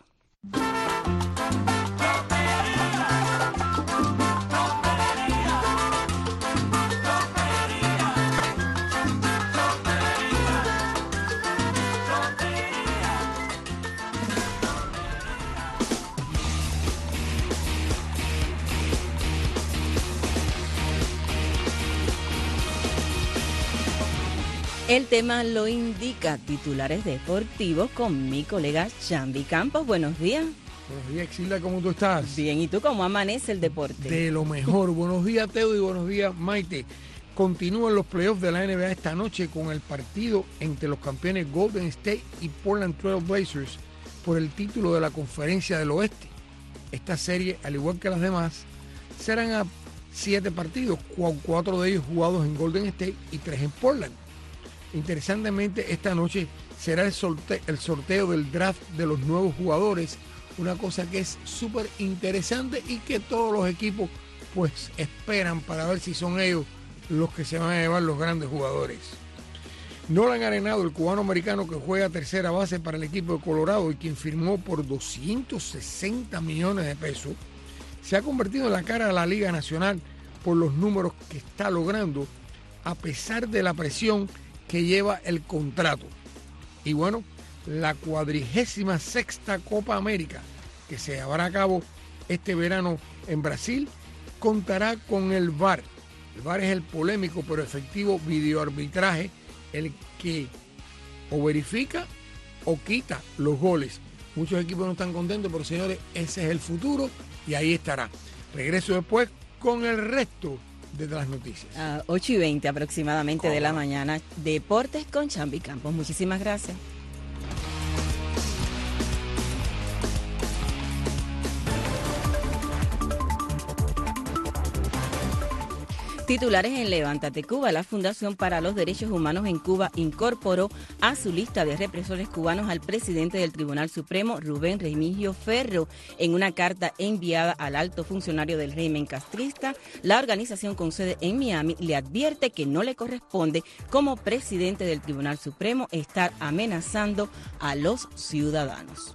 C: El tema lo indica, titulares deportivos con mi colega Chambi Campos. Buenos días.
J: Buenos días, Exilda, ¿cómo tú estás?
C: Bien, ¿y tú cómo amanece el deporte?
J: De lo mejor. Buenos días, Teo, y buenos días, Maite. Continúan los playoffs de la NBA esta noche con el partido entre los campeones Golden State y Portland Trail Blazers por el título de la Conferencia del Oeste. Esta serie, al igual que las demás, serán a 7 partidos, 4 de ellos jugados en Golden State y 3 en Portland. Interesantemente, esta noche será el sorteo del draft de los nuevos jugadores, una cosa que es súper interesante y que todos los equipos pues esperan para ver si son ellos los que se van a llevar los grandes jugadores. Nolan Arenado, el cubano-americano que juega tercera base para el equipo de Colorado y quien firmó por 260 millones de pesos, se ha convertido en la cara de la Liga Nacional por los números que está logrando a pesar de la presión que lleva el contrato. Y bueno, la 46ª Copa América, que se llevará a cabo este verano en Brasil, contará con el VAR. El VAR es el polémico pero efectivo videoarbitraje, el que o verifica o quita los goles. Muchos equipos no están contentos, pero señores, ese es el futuro y ahí estará. Regreso después con el resto de las noticias.
C: 8:20 aproximadamente de la mañana. Deportes con Chambi Campos. Muchísimas gracias. Titulares en Levántate Cuba. La Fundación para los Derechos Humanos en Cuba incorporó a su lista de represores cubanos al presidente del Tribunal Supremo, Rubén Remigio Ferro. En una carta enviada al alto funcionario del régimen castrista, la organización con sede en Miami le advierte que no le corresponde como presidente del Tribunal Supremo estar amenazando a los ciudadanos.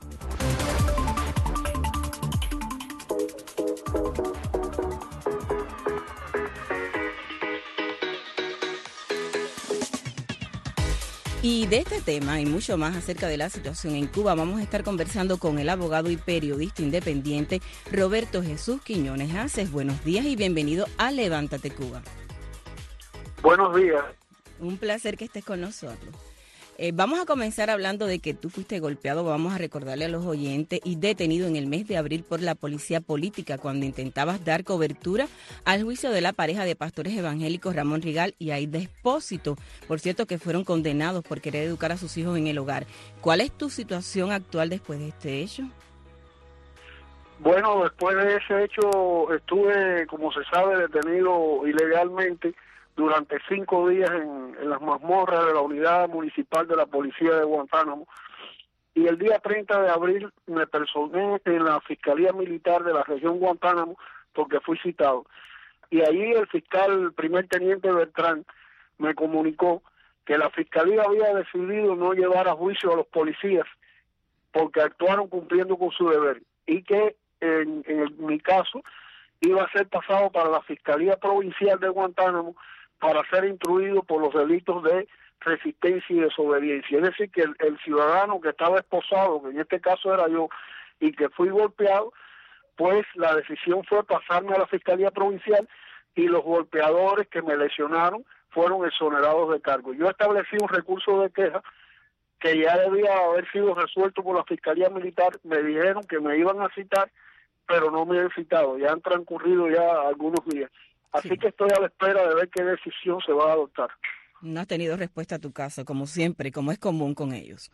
C: Y de este tema y mucho más acerca de la situación en Cuba vamos a estar conversando con el abogado y periodista independiente Roberto Jesús Quiñones Aces. Buenos días y bienvenido a Levántate Cuba.
K: Buenos días.
C: Un placer que estés con nosotros. Vamos a comenzar hablando de que tú fuiste golpeado, vamos a recordarle a los oyentes, y detenido en el mes de abril por la policía política cuando intentabas dar cobertura al juicio de la pareja de pastores evangélicos Ramón Rigal y Aida Espósito, por cierto que fueron condenados por querer educar a sus hijos en el hogar. ¿Cuál es tu situación actual después de este hecho?
K: Bueno, después de ese hecho estuve, como se sabe, detenido ilegalmente durante 5 días en las mazmorras de la unidad municipal de la policía de Guantánamo, y el día 30 de abril me personé en la Fiscalía Militar de la región Guantánamo porque fui citado, y allí el fiscal primer teniente Bertrán me comunicó que la Fiscalía había decidido no llevar a juicio a los policías porque actuaron cumpliendo con su deber, y que mi caso iba a ser pasado para la Fiscalía Provincial de Guantánamo, para ser instruido por los delitos de resistencia y desobediencia. Es decir, que el ciudadano que estaba esposado, que en este caso era yo, y que fui golpeado, pues la decisión fue pasarme a la Fiscalía Provincial y los golpeadores que me lesionaron fueron exonerados de cargo. Yo establecí un recurso de queja que ya debía haber sido resuelto por la Fiscalía Militar. Me dijeron que me iban a citar, pero no me han citado. Ya han transcurrido ya algunos días. Así que estoy a la espera de ver qué decisión se va a adoptar.
C: No has tenido respuesta a tu caso, como siempre, como es común con ellos.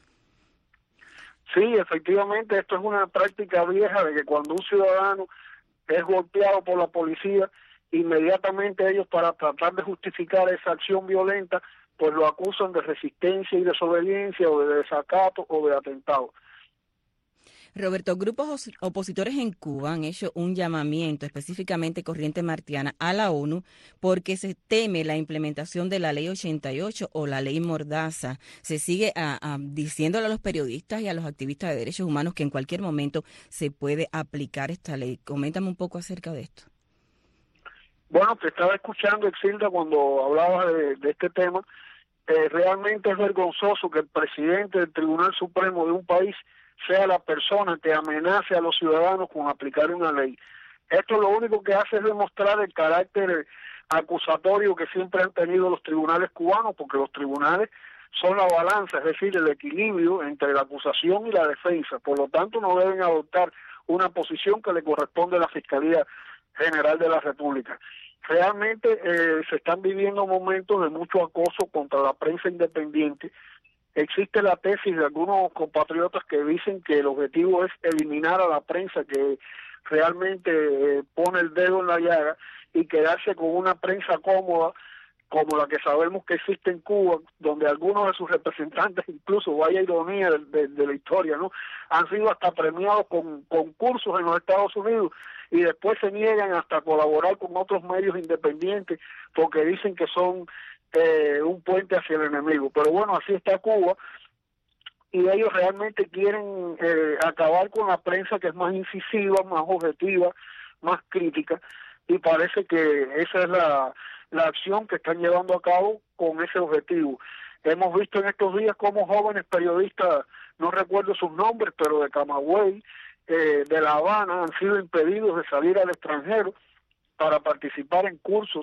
K: Sí, efectivamente, esto es una práctica vieja de que cuando un ciudadano es golpeado por la policía, inmediatamente ellos, para tratar de justificar esa acción violenta, pues lo acusan de resistencia y desobediencia, o de desacato o de atentado.
C: Roberto, grupos opositores en Cuba han hecho un llamamiento, específicamente Corriente Martiana, a la ONU porque se teme la implementación de la Ley 88 o la Ley Mordaza. Se sigue diciéndole a los periodistas y a los activistas de derechos humanos que en cualquier momento se puede aplicar esta ley. Coméntame un poco acerca de esto.
K: Bueno, te estaba escuchando, Exilda, cuando hablabas de este tema. Realmente es vergonzoso que el presidente del Tribunal Supremo de un país sea la persona que amenace a los ciudadanos con aplicar una ley. Esto lo único que hace es demostrar el carácter acusatorio que siempre han tenido los tribunales cubanos, porque los tribunales son la balanza, es decir, el equilibrio entre la acusación y la defensa. Por lo tanto, no deben adoptar una posición que le corresponde a la Fiscalía General de la República. Realmente se están viviendo momentos de mucho acoso contra la prensa independiente. Existe la tesis de algunos compatriotas que dicen que el objetivo es eliminar a la prensa que realmente pone el dedo en la llaga y quedarse con una prensa cómoda como la que sabemos que existe en Cuba, donde algunos de sus representantes, incluso, vaya ironía de la historia, ¿no?, han sido hasta premiados con concursos en los Estados Unidos y después se niegan hasta a colaborar con otros medios independientes porque dicen que son un puente hacia el enemigo. Pero bueno, así está Cuba, y ellos realmente quieren acabar con la prensa que es más incisiva, más objetiva, más crítica, y parece que esa es la acción que están llevando a cabo con ese objetivo. Hemos visto en estos días cómo jóvenes periodistas, no recuerdo sus nombres, pero de Camagüey, de La Habana, han sido impedidos de salir al extranjero para participar en cursos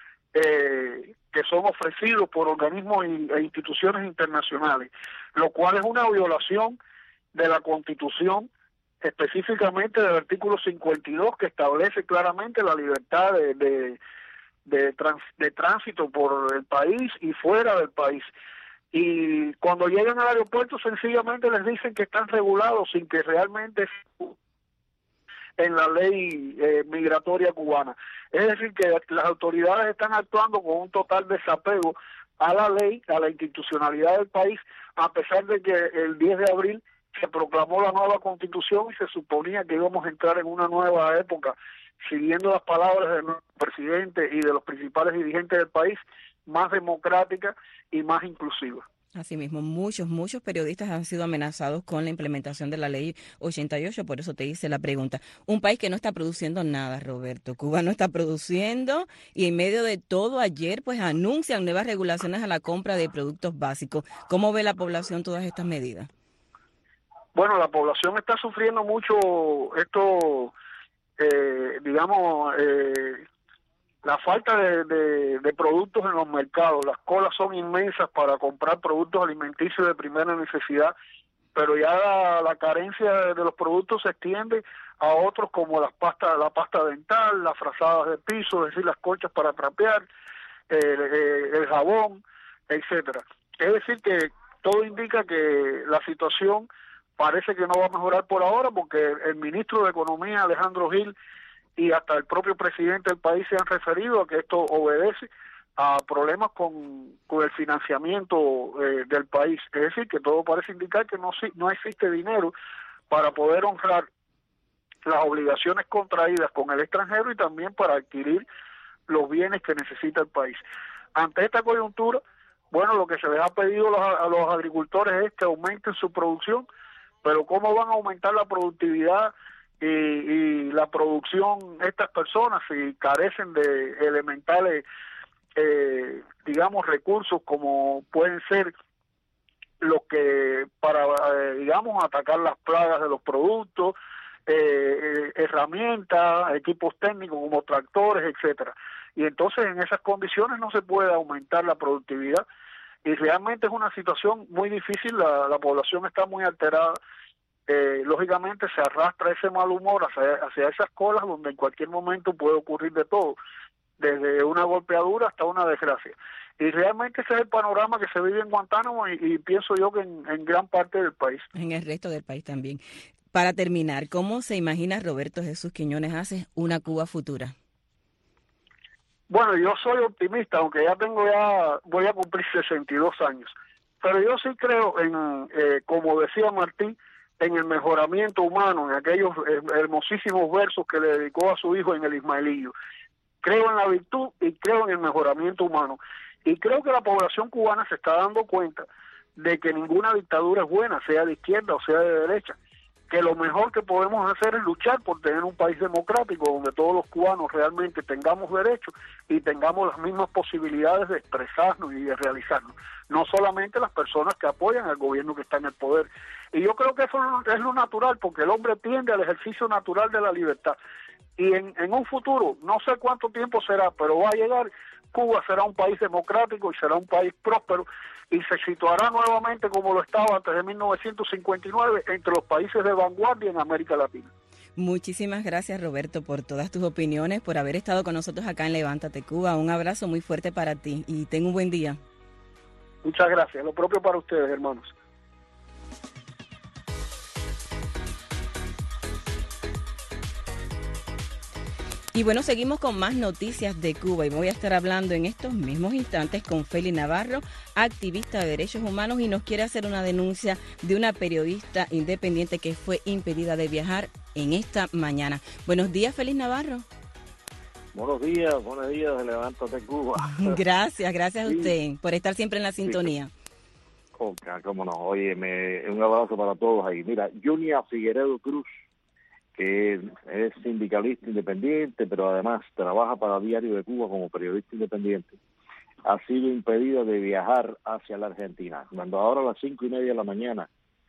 K: que son ofrecidos por organismos e instituciones internacionales, lo cual es una violación de la Constitución, específicamente del artículo 52, que establece claramente la libertad de tránsito por el país y fuera del país. Y cuando llegan al aeropuerto sencillamente les dicen que están regulados sin que realmente en la ley migratoria cubana. Es decir, que las autoridades están actuando con un total desapego a la ley, a la institucionalidad del país, a pesar de que el 10 de abril se proclamó la nueva Constitución y se suponía que íbamos a entrar en una nueva época, siguiendo las palabras del nuevo presidente y de los principales dirigentes del país, más democrática y más inclusiva.
C: Asimismo, muchos periodistas han sido amenazados con la implementación de la ley 88, por eso te hice la pregunta. Un país que no está produciendo nada, Roberto. Cuba no está produciendo y en medio de todo ayer pues anuncian nuevas regulaciones a la compra de productos básicos. ¿Cómo ve la población todas estas medidas?
K: Bueno, la población está sufriendo mucho esto, la falta de productos en los mercados. Las colas son inmensas para comprar productos alimenticios de primera necesidad, pero ya la carencia de los productos se extiende a otros como la pasta dental, las frazadas de piso, es decir, las colchas para trapear, el jabón, etcétera. Es decir, que todo indica que la situación parece que no va a mejorar por ahora, porque el ministro de Economía, Alejandro Gil, y hasta el propio presidente del país se han referido a que esto obedece a problemas con el financiamiento del país. Es decir, que todo parece indicar que no existe dinero para poder honrar las obligaciones contraídas con el extranjero y también para adquirir los bienes que necesita el país. Ante esta coyuntura, bueno, lo que se les ha pedido a los agricultores es que aumenten su producción, pero ¿cómo van a aumentar la productividad y la producción estas personas si carecen de elementales digamos, recursos como pueden ser los que para, digamos, atacar las plagas de los productos, herramientas, equipos técnicos como tractores, etcétera. Y entonces en esas condiciones no se puede aumentar la productividad y realmente es una situación muy difícil, la población está muy alterada. Lógicamente se arrastra ese mal humor hacia esas colas donde en cualquier momento puede ocurrir de todo, desde una golpeadura hasta una desgracia. Y realmente ese es el panorama que se vive en Guantánamo y pienso yo que en gran parte del país.
C: En el resto del país también. Para terminar, ¿cómo se imagina Roberto Jesús Quiñones Aces una Cuba futura?
K: Bueno, yo soy optimista, aunque voy a cumplir 62 años. Pero yo sí creo en, como decía Martí, en el mejoramiento humano, en aquellos hermosísimos versos que le dedicó a su hijo en el Ismaelillo. Creo en la virtud y creo en el mejoramiento humano. Y creo que la población cubana se está dando cuenta de que ninguna dictadura es buena, sea de izquierda o sea de derecha. Que lo mejor que podemos hacer es luchar por tener un país democrático donde todos los cubanos realmente tengamos derechos y tengamos las mismas posibilidades de expresarnos y de realizarnos. No solamente las personas que apoyan al gobierno que está en el poder. Y yo creo que eso es lo natural, porque el hombre tiende al ejercicio natural de la libertad. Y en un futuro, no sé cuánto tiempo será, pero va a llegar, Cuba será un país democrático y será un país próspero y se situará nuevamente como lo estaba antes de 1959 entre los países de vanguardia en América Latina.
C: Muchísimas gracias, Roberto, por todas tus opiniones, por haber estado con nosotros acá en Levántate Cuba. Un abrazo muy fuerte para ti y ten un buen día.
K: Muchas gracias. Lo propio para ustedes, hermanos.
C: Y bueno, seguimos con más noticias de Cuba y voy a estar hablando en estos mismos instantes con Feli Navarro, activista de derechos humanos, y nos quiere hacer una denuncia de una periodista independiente que fue impedida de viajar en esta mañana. Buenos días, Feli Navarro.
L: Buenos días de Levántate Cuba.
C: Gracias a usted por estar siempre en la sintonía.
L: Cómo no, óyeme, un abrazo para todos ahí. Mira, Junia Figueredo Cruz, que es sindicalista independiente, pero además trabaja para Diario de Cuba como periodista independiente, ha sido impedida de viajar hacia la Argentina. Cuando ahora a las 5:30 de la mañana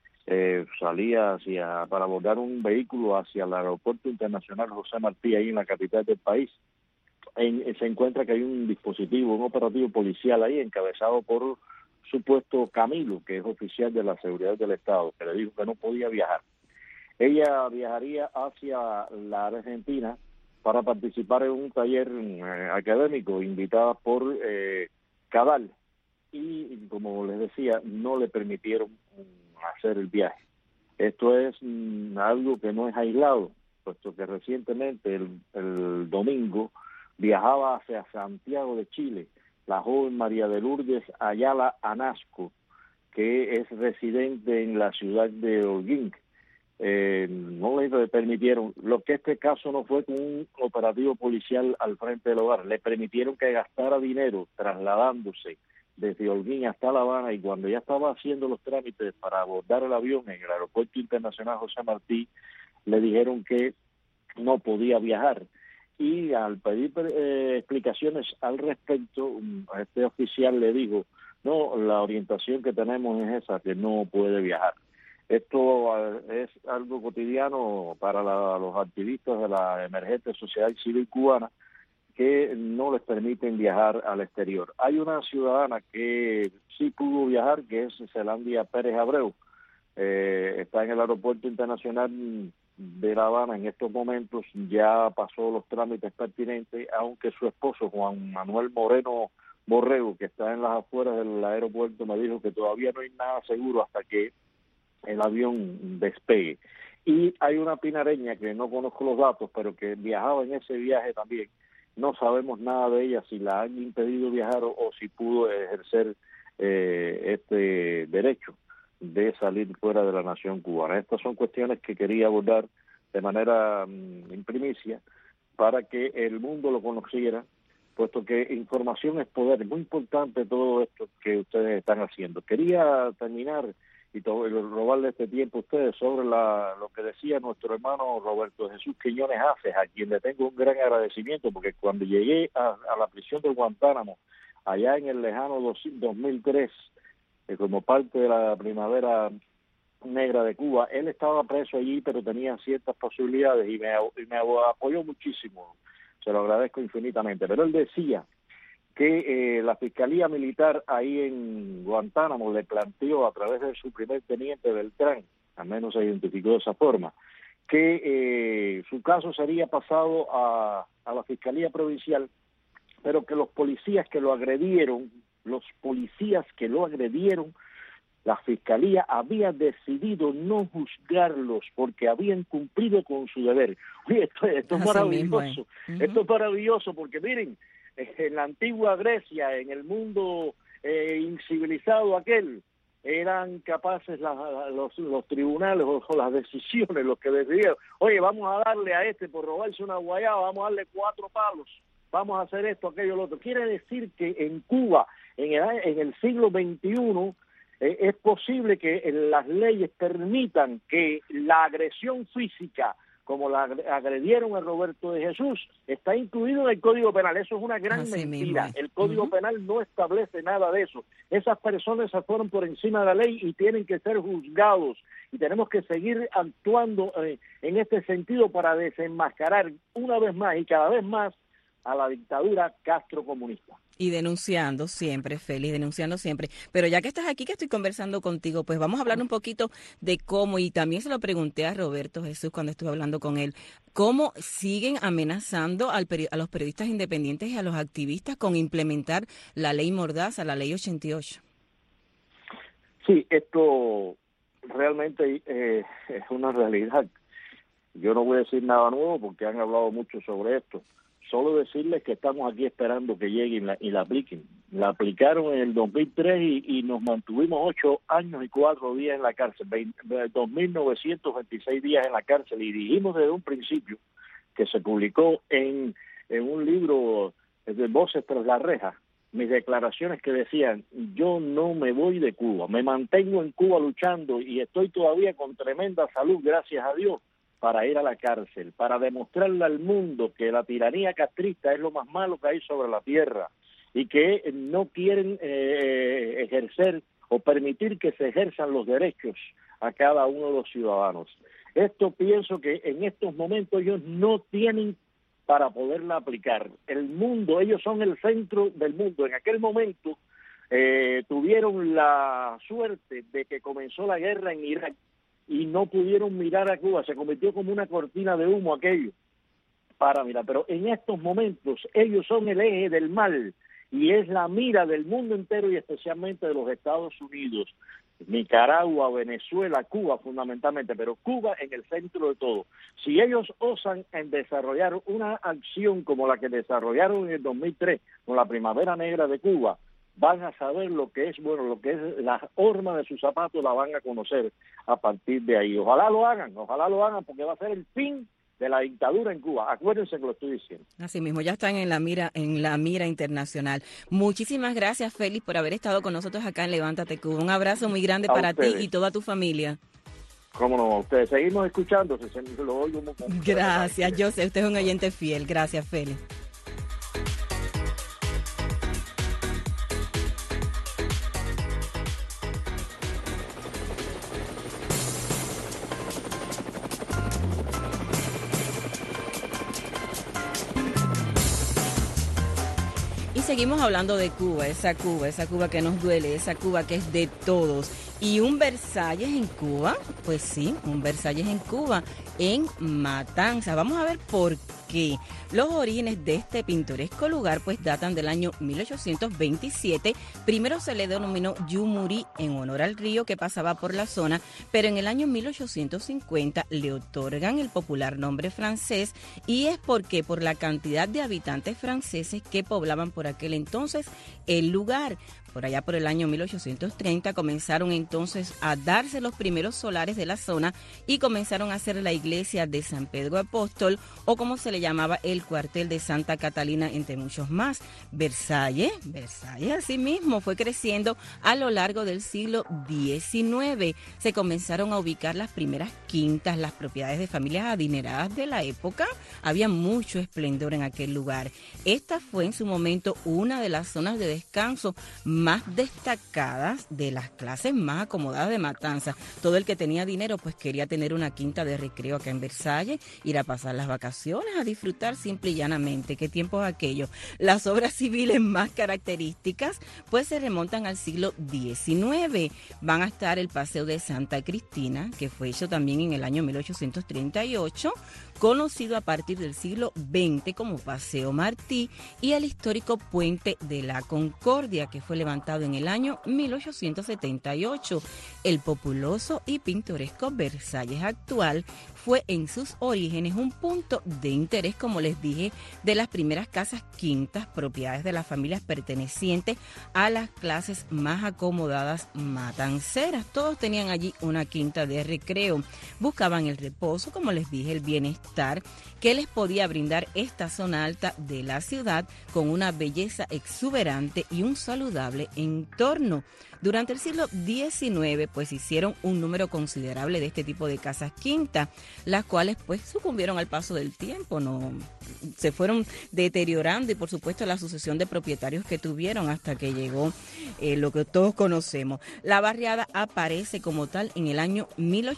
L: salía para abordar un vehículo hacia el Aeropuerto Internacional José Martí, ahí en la capital del país, se encuentra que hay un dispositivo, un operativo policial ahí encabezado por supuesto Camilo, que es oficial de la seguridad del Estado, que le dijo que no podía viajar. Ella viajaría hacia la Argentina para participar en un taller académico invitada por Cadal y, como les decía, no le permitieron hacer el viaje. Esto es algo que no es aislado, puesto que recientemente, el domingo, viajaba hacia Santiago de Chile la joven María de Lourdes Ayala Anasco, que es residente en la ciudad de Holguín. No le permitieron, lo que este caso no fue con un operativo policial al frente del hogar, le permitieron que gastara dinero trasladándose desde Holguín hasta La Habana, y cuando ya estaba haciendo los trámites para abordar el avión en el Aeropuerto Internacional José Martí, le dijeron que no podía viajar. Y al pedir explicaciones al respecto, este oficial le dijo, no, la orientación que tenemos es esa, que no puede viajar. Esto es algo cotidiano para los activistas de la emergente sociedad civil cubana, que no les permiten viajar al exterior. Hay una ciudadana que sí pudo viajar, que es Zelandia Pérez Abreu. Está en el Aeropuerto Internacional de La Habana en estos momentos, ya pasó los trámites pertinentes, aunque su esposo, Juan Manuel Moreno Borrego, que está en las afueras del aeropuerto, me dijo que todavía no hay nada seguro hasta que el avión despegue. Y hay una pinareña que no conozco los datos, pero que viajaba en ese viaje también. No sabemos nada de ella, si la han impedido viajar o si pudo ejercer este derecho de salir fuera de la nación cubana. Estas son cuestiones que quería abordar de manera en primicia para que el mundo lo conociera, puesto que información es poder. Es muy importante todo esto que ustedes están haciendo. Quería terminar y robarle este tiempo a ustedes sobre lo que decía nuestro hermano Roberto Jesús Quiñones Aces, a quien le tengo un gran agradecimiento, porque cuando llegué a la prisión de Guantánamo, allá en el lejano 2003, como parte de la primavera negra de Cuba, él estaba preso allí, pero tenía ciertas posibilidades y me apoyó muchísimo, se lo agradezco infinitamente, pero él decía que la Fiscalía Militar ahí en Guantánamo le planteó a través de su primer teniente Beltrán, al menos se identificó de esa forma, que su caso sería pasado a la Fiscalía Provincial, pero que los policías que lo agredieron, la Fiscalía había decidido no juzgarlos porque habían cumplido con su deber. Oye, esto es maravilloso, esto es maravilloso porque miren, en la antigua Grecia, en el mundo incivilizado aquel, eran capaces los tribunales o las decisiones, los que decidieron, oye, vamos a darle a este por robarse una guayaba, vamos a darle 4 palos, vamos a hacer esto, aquello, lo otro. Quiere decir que en Cuba, en el siglo XXI, es posible que las leyes permitan que la agresión física, como la agredieron a Roberto de Jesús, está incluido en el Código Penal. Eso es una gran mentira. El Código Penal no establece nada de eso. Esas personas se fueron por encima de la ley y tienen que ser juzgados. Y tenemos que seguir actuando en este sentido para desenmascarar una vez más y cada vez más a la dictadura castrocomunista.
C: Y denunciando siempre, Félix, denunciando siempre. Pero ya que estás aquí, que estoy conversando contigo, pues vamos a hablar un poquito de cómo, y también se lo pregunté a Roberto Jesús cuando estuve hablando con él, cómo siguen amenazando a los periodistas independientes y a los activistas con implementar la ley Mordaza, la ley 88.
L: Sí, esto realmente es una realidad. Yo no voy a decir nada nuevo porque han hablado mucho sobre esto. Solo decirles que estamos aquí esperando que lleguen y la apliquen. La aplicaron en el 2003 y nos mantuvimos 8 años y 4 días en la cárcel, 2.926 días en la cárcel, y dijimos desde un principio que se publicó en un libro de Voces tras la reja, mis declaraciones que decían, yo no me voy de Cuba, me mantengo en Cuba luchando y estoy todavía con tremenda salud, gracias a Dios, para ir a la cárcel, para demostrarle al mundo que la tiranía castrista es lo más malo que hay sobre la tierra y que no quieren ejercer o permitir que se ejerzan los derechos a cada uno de los ciudadanos. Esto pienso que en estos momentos ellos no tienen para poderla aplicar. El mundo, ellos son el centro del mundo. En aquel momento tuvieron la suerte de que comenzó la guerra en Irak y no pudieron mirar a Cuba, se convirtió como una cortina de humo aquello para mirar, pero en estos momentos ellos son el eje del mal y es la mira del mundo entero y especialmente de los Estados Unidos, Nicaragua, Venezuela, Cuba fundamentalmente, pero Cuba en el centro de todo. Si ellos osan en desarrollar una acción como la que desarrollaron en el 2003 con la Primavera Negra de Cuba, van a saber lo que es, bueno, lo que es la horma de sus zapatos, la van a conocer a partir de ahí. Ojalá lo hagan porque va a ser el fin de la dictadura en Cuba. Acuérdense que lo estoy diciendo.
C: Así mismo, ya están en la mira internacional. Muchísimas gracias, Félix, por haber estado con nosotros acá en Levántate Cuba. Un abrazo muy grande para ti y toda tu familia.
L: Cómo no, ustedes seguimos escuchando, se lo oigo muy.
C: Gracias, yo sé, usted es un oyente fiel. Gracias, Félix. Seguimos hablando de Cuba, esa Cuba que nos duele, esa Cuba que es de todos. ¿Y un Versalles en Cuba? Pues sí, un Versalles en Cuba, en Matanzas. Vamos a ver por qué. Los orígenes de este pintoresco lugar pues datan del año 1827. Primero se le denominó Yumurí en honor al río que pasaba por la zona, pero en el año 1850 le otorgan el popular nombre francés, y es porque por la cantidad de habitantes franceses que poblaban por aquel entonces el lugar. por allá por el año 1830, comenzaron entonces a darse los primeros solares de la zona y comenzaron a hacer la iglesia de San Pedro Apóstol, o como se le llamaba el cuartel de Santa Catalina, entre muchos más. Versalles asimismo fue creciendo a lo largo del siglo XIX. Se comenzaron a ubicar las primeras quintas, las propiedades de familias adineradas de la época. Había mucho esplendor en aquel lugar. Esta fue en su momento una de las zonas de descanso más destacadas de las clases más acomodadas de Matanzas. Todo el que tenía dinero pues quería tener una quinta de recreo acá en Versalles, ir a pasar las vacaciones, a disfrutar simple y llanamente. ¿Qué tiempos aquellos? Las obras civiles más características pues se remontan al siglo XIX. Van a estar el Paseo de Santa Cristina, que fue hecho también en el año 1838, conocido a partir del siglo XX como Paseo Martí, y el histórico Puente de la Concordia, que fue levantado en el año 1878. El populoso y pintoresco Versalles actual fue en sus orígenes un punto de interés, como les dije, de las primeras casas quintas, propiedades de las familias pertenecientes a las clases más acomodadas matanceras. Todos tenían allí una quinta de recreo. Buscaban el reposo, como les dije, el bienestar que les podía brindar esta zona alta de la ciudad, con una belleza exuberante y un saludable entorno. Durante el siglo XIX, pues hicieron un número considerable de este tipo de casas quintas, las cuales pues sucumbieron al paso del tiempo, no se fueron deteriorando, y por supuesto la sucesión de propietarios que tuvieron hasta que llegó lo que todos conocemos. La barriada aparece como tal en el año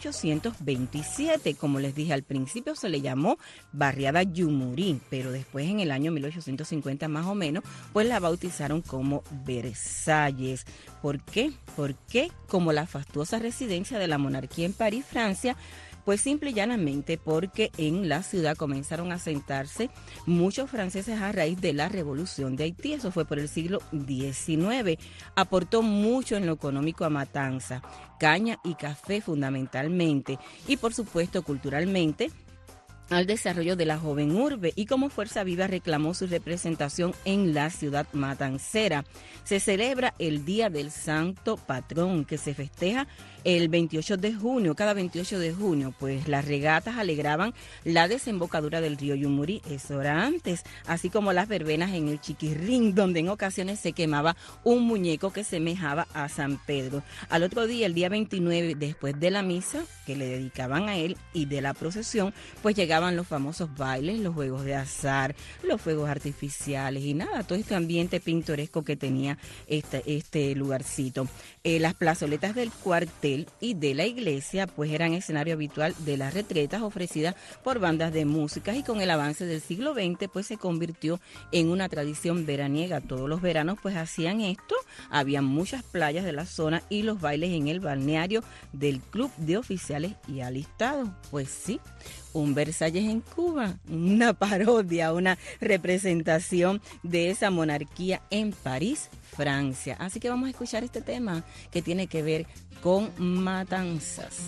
C: 1827, como les dije al principio se le llamó barriada Yumurí, pero después en el año 1850 más o menos, pues la bautizaron como Versalles. ¿Por qué? Porque como la fastuosa residencia de la monarquía en París, Francia, pues simple y llanamente porque en la ciudad comenzaron a asentarse muchos franceses a raíz de la Revolución de Haití. Eso fue por el siglo XIX. Aportó mucho en lo económico a Matanza, caña y café fundamentalmente, y por supuesto culturalmente al desarrollo de la joven urbe, y como fuerza viva reclamó su representación en la ciudad matancera. Se celebra el Día del Santo Patrón, que se festeja el 28 de junio, cada 28 de junio, pues las regatas alegraban la desembocadura del río Yumurí, eso era antes, así como las verbenas en el Chiquirrín, donde en ocasiones se quemaba un muñeco que semejaba a San Pedro. Al otro día, el día 29, después de la misa que le dedicaban a él y de la procesión, pues llegaban los famosos bailes, los juegos de azar, los fuegos artificiales y nada, todo este ambiente pintoresco que tenía este lugarcito. Las plazoletas del cuartel y de la iglesia pues eran escenario habitual de las retretas ofrecidas por bandas de música, y con el avance del siglo XX pues se convirtió en una tradición veraniega. Todos los veranos pues hacían esto, había muchas playas de la zona y los bailes en el balneario del Club de Oficiales y Alistados. Pues sí, un Versalles en Cuba, una parodia, una representación de esa monarquía en París, Francia. Así que vamos a escuchar este tema que tiene que ver con Matanzas.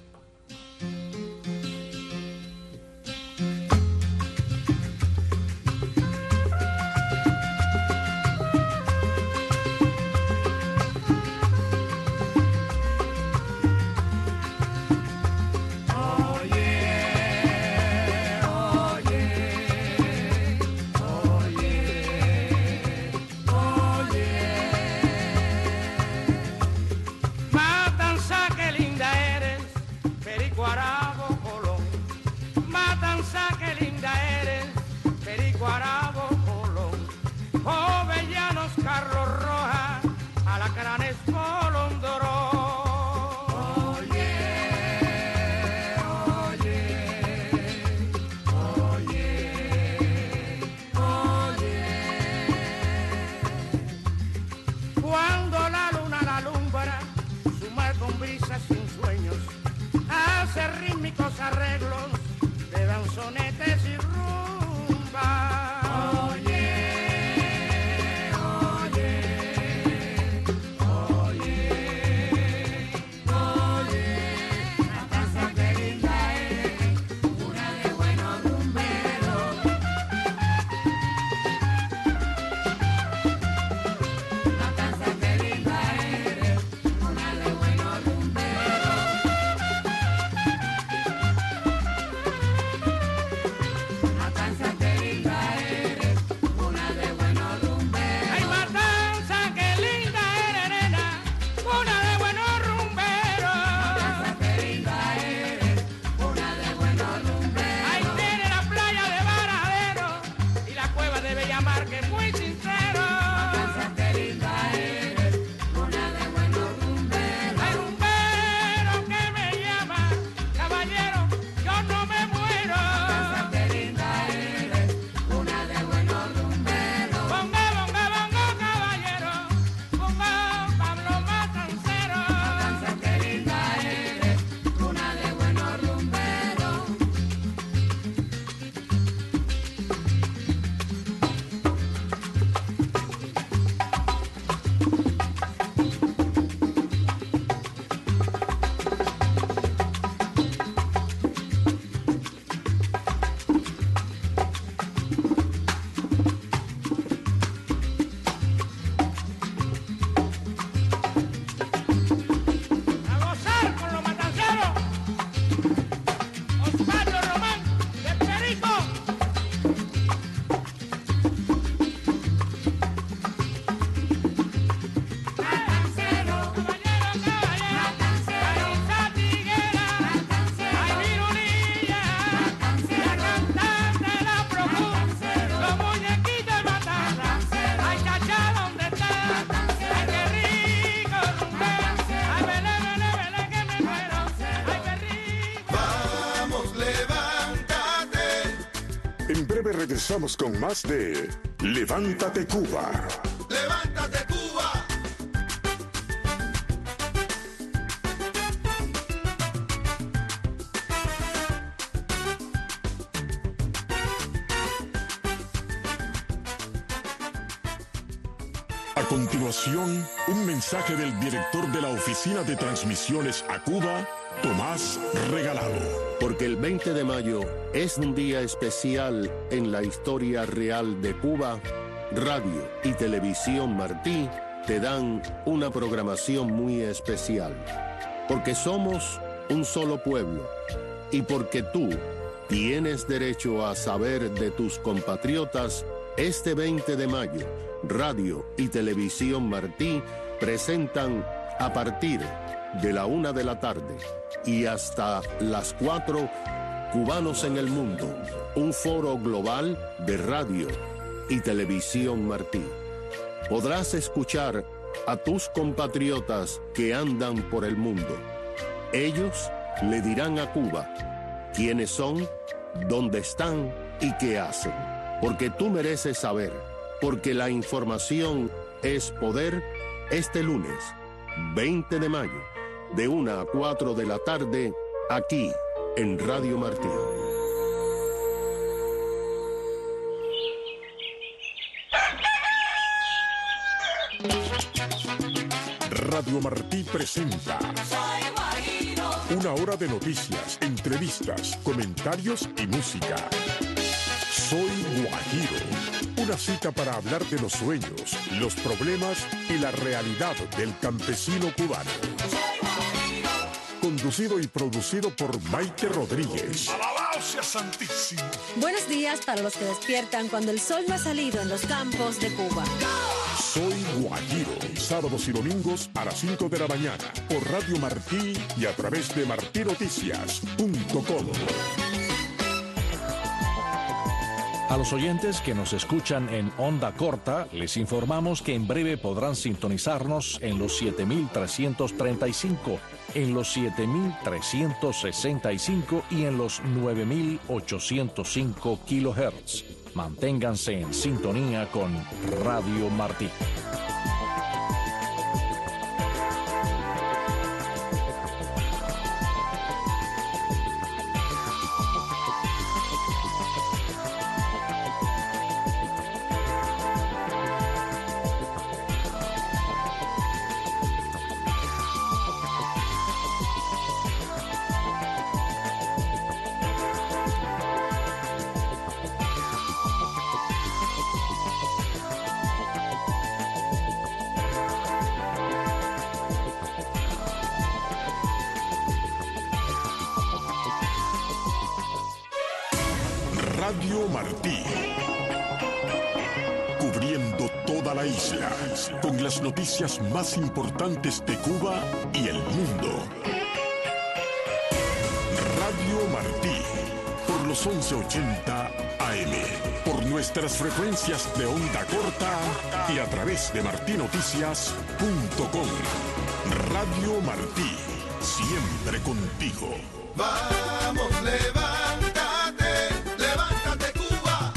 M: Arreglos de danzonetes y rumba. Oye, oye, oye, oye, Matanza que linda es, una de buenos rumberos. Matanza que linda es.
A: breve regresamos con más de Levántate Cuba.
B: Levántate Cuba.
A: A continuación, un mensaje del director de la Oficina de Transmisiones a Cuba, Tomás Regalado.
I: Porque el 20 de mayo es un día especial en la historia real de Cuba, Radio y Televisión Martí te dan una programación muy especial. Porque somos un solo pueblo y porque tú tienes derecho a saber de tus compatriotas, este 20 de mayo, Radio y Televisión Martí presentan a partir de la 1 de la tarde y hasta las 4, Cubanos en el Mundo, un foro global de Radio y Televisión Martí. Podrás escuchar a tus compatriotas que andan por el mundo. Ellos le dirán a Cuba quiénes son, dónde están y qué hacen. Porque tú mereces saber, porque la información es poder. Este lunes, 20 de mayo, de 1 a 4 de la tarde, aquí en Radio Martí.
A: Radio Martí presenta una hora de noticias, entrevistas, comentarios y música. Soy Guajiro, una cita para hablar de los sueños, los problemas y la realidad del campesino cubano. Conducido y producido por Maite Rodríguez.
B: ¡Alabado sea Santísimo!
N: Buenos días para los que despiertan cuando el sol no ha salido en los campos de Cuba.
A: Soy Guajiro, sábados y domingos a las 5 de la mañana por Radio Martí y a través de martinoticias.com.
O: A los oyentes que nos escuchan en onda corta, les informamos que en breve podrán sintonizarnos en los 7.335, en los 7.365 y en los 9.805 kilohertz. Manténganse en sintonía con Radio Martí.
A: Radio Martí, cubriendo toda la isla, con las noticias más importantes de Cuba y el mundo. Radio Martí, por los 1180 AM, por nuestras frecuencias de onda corta y a través de martinoticias.com. Radio Martí, siempre contigo.
B: Vamos, levántate, levántate Cuba.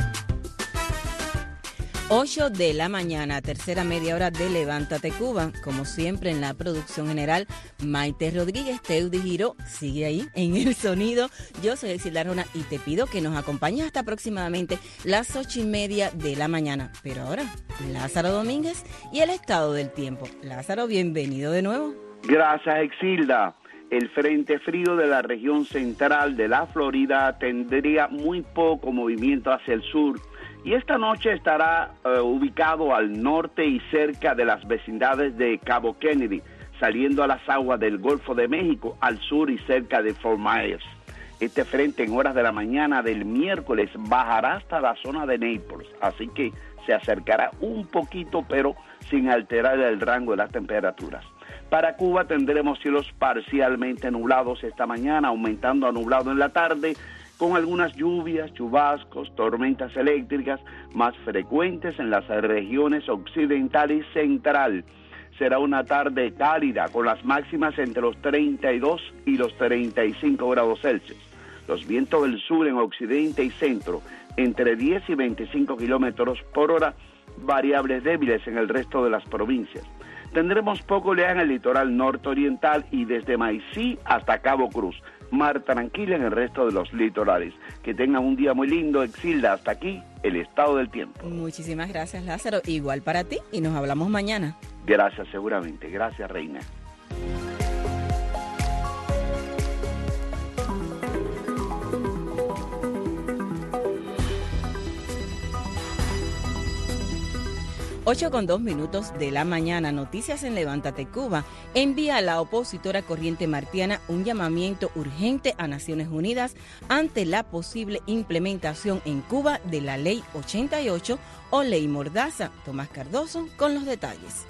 C: 8 de la mañana, tercera media hora de Levántate Cuba. Como siempre en la producción general, Maite Rodríguez. Teudi Giró sigue ahí en el sonido. Yo soy Exilda Rona y te pido que nos acompañes hasta aproximadamente las 8:30 de la mañana. Pero ahora, Lázaro Domínguez y el estado del tiempo. Lázaro, bienvenido de nuevo.
D: Gracias, Exilda. El frente frío de la región central de la Florida tendría muy poco movimiento hacia el sur y esta noche estará ubicado al norte y cerca de las vecindades de Cabo Kennedy, saliendo a las aguas del Golfo de México, al sur y cerca de Fort Myers. Este frente en horas de la mañana del miércoles bajará hasta la zona de Naples, así que se acercará un poquito, pero sin alterar el rango de las temperaturas. Para Cuba tendremos cielos parcialmente nublados esta mañana, aumentando a nublado en la tarde, con algunas lluvias, chubascos, tormentas eléctricas más frecuentes en las regiones occidental y central. Será una tarde cálida, con las máximas entre los 32 y los 35 grados Celsius. Los vientos del sur en occidente y centro entre 10 y 25 kilómetros por hora, variables débiles en el resto de las provincias. Tendremos poco oleaje en el litoral norte-oriental y desde Maicí hasta Cabo Cruz. Mar tranquila en el resto de los litorales. Que tengan un día muy lindo, Exilda. Hasta aquí el estado del tiempo.
C: Muchísimas gracias, Lázaro. Igual para ti y nos hablamos mañana.
D: Gracias, seguramente. Gracias, Reina.
C: Ocho con 2 minutos de la mañana. Noticias en Levántate Cuba. Envía a la opositora Corriente Martiana un llamamiento urgente a Naciones Unidas ante la posible implementación en Cuba de la Ley 88 o Ley Mordaza. Tomás Cardoso con los detalles.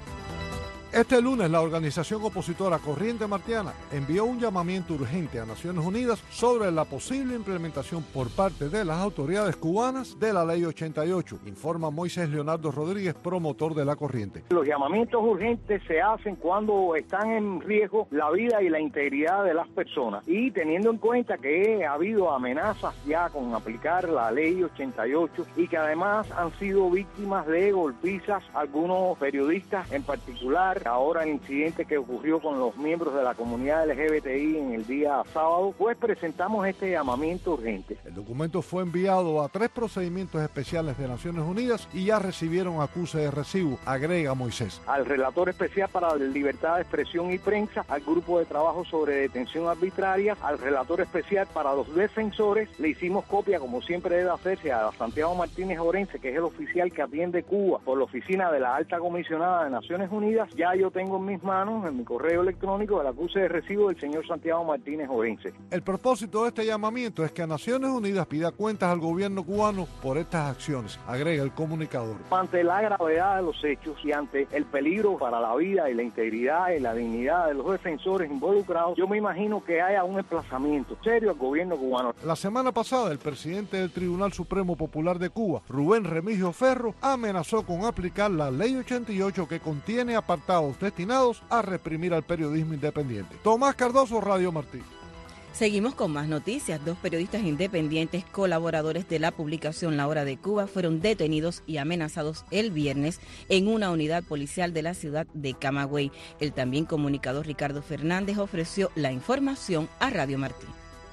P: Este lunes, la organización opositora Corriente Martiana envió un llamamiento urgente a Naciones Unidas sobre la posible implementación por parte de las autoridades cubanas de la Ley 88, informa Moisés Leonardo Rodríguez, promotor de la corriente.
Q: Los llamamientos urgentes se hacen cuando están en riesgo la vida y la integridad de las personas, y teniendo en cuenta que ha habido amenazas ya con aplicar la Ley 88 y que además han sido víctimas de golpizas algunos periodistas, en particular ahora el incidente que ocurrió con los miembros de la comunidad LGBTI en el día sábado, pues presentamos este llamamiento urgente.
P: El documento fue enviado a 3 procedimientos especiales de Naciones Unidas y ya recibieron acuse de recibo, agrega Moisés.
Q: Al relator especial para la libertad de expresión y prensa, al grupo de trabajo sobre detención arbitraria, al relator especial para los defensores, le hicimos copia, como siempre debe hacerse, a Santiago Martínez Orense, que es el oficial que atiende Cuba por la oficina de la Alta Comisionada de Naciones Unidas. Ya yo tengo en mis manos, en mi correo electrónico, el acuse de recibo del señor Santiago Martínez Orense.
P: El propósito de este llamamiento es que a Naciones Unidas pida cuentas al gobierno cubano por estas acciones, agrega el comunicador.
Q: Ante la gravedad de los hechos y ante el peligro para la vida y la integridad y la dignidad de los defensores involucrados, yo me imagino que haya un desplazamiento serio al gobierno cubano.
P: La semana pasada, el presidente del Tribunal Supremo Popular de Cuba, Rubén Remigio Ferro, amenazó con aplicar la Ley 88 que contiene apartados destinados a reprimir al periodismo independiente. Tomás Cardoso, Radio Martí.
C: Seguimos con más noticias. 2 periodistas independientes, colaboradores de la publicación La Hora de Cuba, fueron detenidos y amenazados el viernes en una unidad policial de la ciudad de Camagüey. El también comunicador Ricardo Fernández ofreció la información a Radio Martí.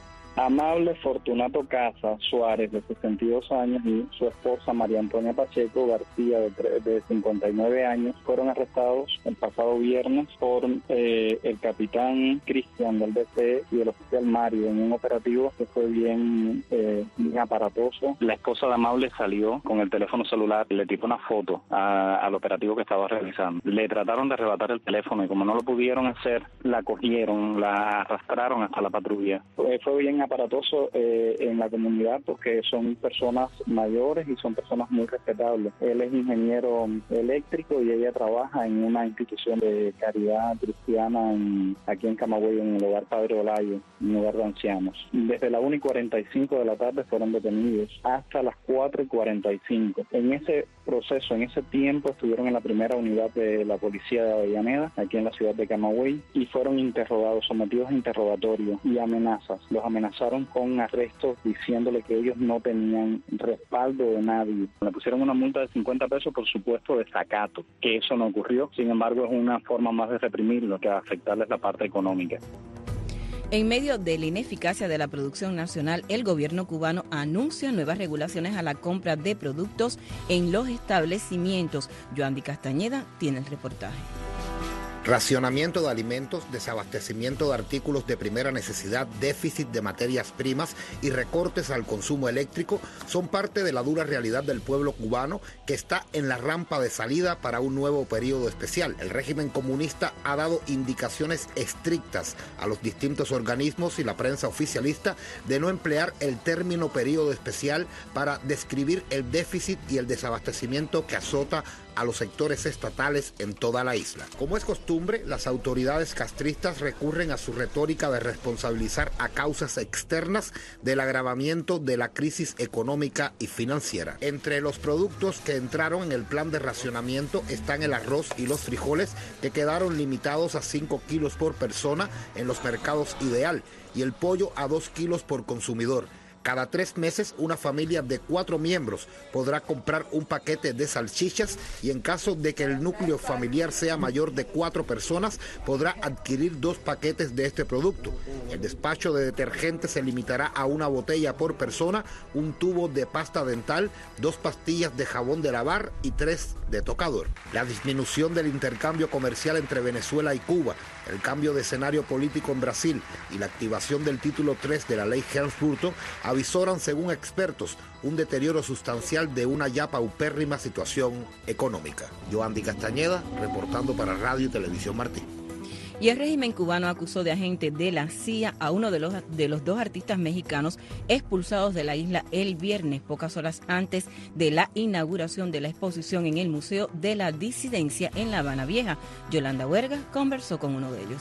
R: Amable Fortunato Casa Suárez, de 62 años, y su esposa María Antonia Pacheco García, de 59 años, fueron arrestados el pasado viernes por el capitán Cristian del DC y el oficial Mario en un operativo que fue bien aparatoso. La esposa de Amable salió con el teléfono celular, le tiró una foto al operativo que estaba realizando. Le trataron de arrebatar el teléfono y como no lo pudieron hacer, la cogieron, la arrastraron hasta la patrulla. Fue bien aparatoso en la comunidad porque son personas mayores y son personas muy respetables. Él es ingeniero eléctrico y ella trabaja en una institución de caridad cristiana aquí en Camagüey, en el Hogar Padre Olayo, un hogar de ancianos. Desde la 1:45 de la tarde fueron detenidos hasta las 4:45. En ese proceso, en ese tiempo, estuvieron en la primera unidad de la policía de Avellaneda, aquí en la ciudad de Camagüey, y fueron interrogados, sometidos a interrogatorio y amenazas. Los amenazaron con arrestos diciéndole que ellos no tenían respaldo de nadie. Le pusieron una multa de 50 pesos por supuesto desacato, que eso no ocurrió. Sin embargo, es una forma más de reprimirlo que afectarles la parte económica.
C: En medio de la ineficacia de la producción nacional, el gobierno cubano anuncia nuevas regulaciones a la compra de productos en los establecimientos. Yoandi Castañeda tiene el reportaje.
S: Racionamiento de alimentos, desabastecimiento de artículos de primera necesidad, déficit de materias primas y recortes al consumo eléctrico son parte de la dura realidad del pueblo cubano que está en la rampa de salida para un nuevo periodo especial. El régimen comunista ha dado indicaciones estrictas a los distintos organismos y la prensa oficialista de no emplear el término periodo especial para describir el déficit y el desabastecimiento que azota a los sectores estatales en toda la isla. Como es costumbre, las autoridades castristas recurren a su retórica de responsabilizar a causas externas del agravamiento de la crisis económica y financiera. Entre los productos que entraron en el plan de racionamiento están el arroz y los frijoles, que quedaron limitados a 5 kilos por persona en los mercados Ideal, y el pollo a 2 kilos por consumidor. Cada 3 meses, una familia de 4 miembros podrá comprar un paquete de salchichas y en caso de que el núcleo familiar sea mayor de 4 personas, podrá adquirir 2 paquetes de este producto. El despacho de detergente se limitará a una botella por persona, un tubo de pasta dental, 2 pastillas de jabón de lavar y 3 de tocador. La disminución del intercambio comercial entre Venezuela y Cuba, el cambio de escenario político en Brasil y la activación del título 3 de la ley Helms-Burton avisoran, según expertos, un deterioro sustancial de una ya paupérrima situación económica. Yoandi Castañeda, reportando para Radio y Televisión Martí.
C: Y el régimen cubano acusó de agente de la CIA a uno de los 2 artistas mexicanos expulsados de la isla el viernes, pocas horas antes de la inauguración de la exposición en el Museo de la Disidencia en La Habana Vieja. Yolanda Huerga conversó con uno de ellos.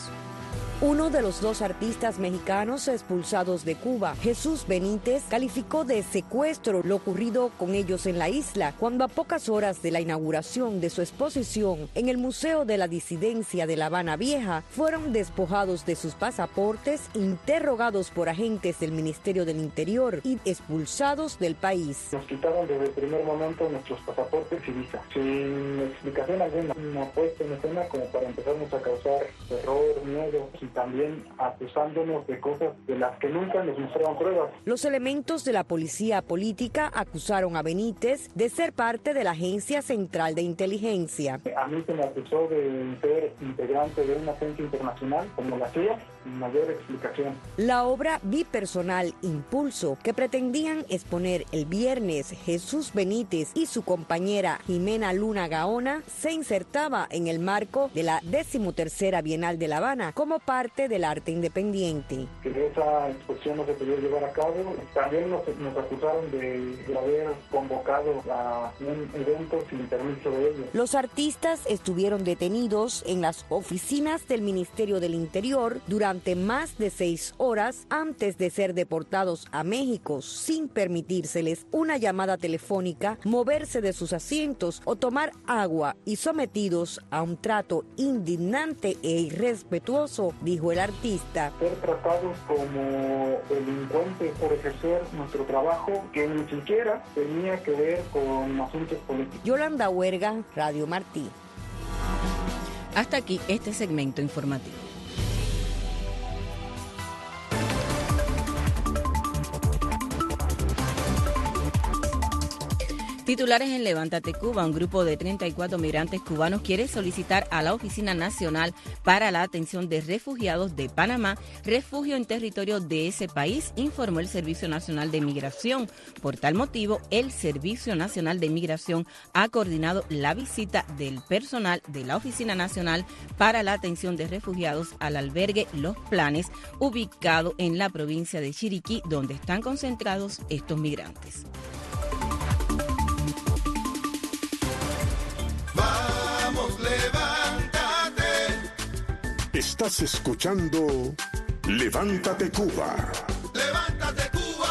T: Uno de los 2 artistas mexicanos expulsados de Cuba, Jesús Benítez, calificó de secuestro lo ocurrido con ellos en la isla, cuando a pocas horas de la inauguración de su exposición en el Museo de la Disidencia de La Habana Vieja, fueron despojados de sus pasaportes, interrogados por agentes del Ministerio del Interior y expulsados del país.
R: Nos quitaron desde el primer momento nuestros pasaportes y visa, sin explicación alguna, una puesta en escena como para empezarnos a causar terror, miedo, y también acusándonos de cosas de las que nunca nos mostraron pruebas.
T: Los elementos de la policía política acusaron a Benítez de ser parte de la Agencia Central de Inteligencia.
R: A mí se me acusó de ser integrante de una agencia internacional como la CIA, sin mayor explicación.
T: La obra bipersonal Impulso, que pretendían exponer el viernes Jesús Benítez y su compañera Jimena Luna Gaona, se insertaba en el marco de la 13ª Bienal de La Habana como parte del arte independiente.
R: Que esa exposición no se podía llevar a cabo. También nos acusaron de haber convocado a un evento sin permiso de ellos.
T: Los artistas estuvieron detenidos en las oficinas del Ministerio del Interior durante más de 6 horas antes de ser deportados a México, sin permitírseles una llamada telefónica, moverse de sus asientos o tomar agua, y sometidos a un trato indignante e irrespetuoso, dijo el artista.
R: Ser tratados como delincuentes por ejercer nuestro trabajo, que ni siquiera tenía que ver con asuntos políticos.
T: Yolanda Huerga, Radio Martí.
C: Hasta aquí este segmento informativo. Titulares en Levántate Cuba. Un grupo de 34 migrantes cubanos quiere solicitar a la Oficina Nacional para la Atención de Refugiados de Panamá refugio en territorio de ese país, informó el Servicio Nacional de Migración. Por tal motivo, el Servicio Nacional de Migración ha coordinado la visita del personal de la Oficina Nacional para la Atención de Refugiados al albergue Los Planes, ubicado en la provincia de Chiriquí, donde están concentrados estos migrantes.
B: Vamos, levántate.
A: Estás escuchando Levántate Cuba.
B: Levántate Cuba.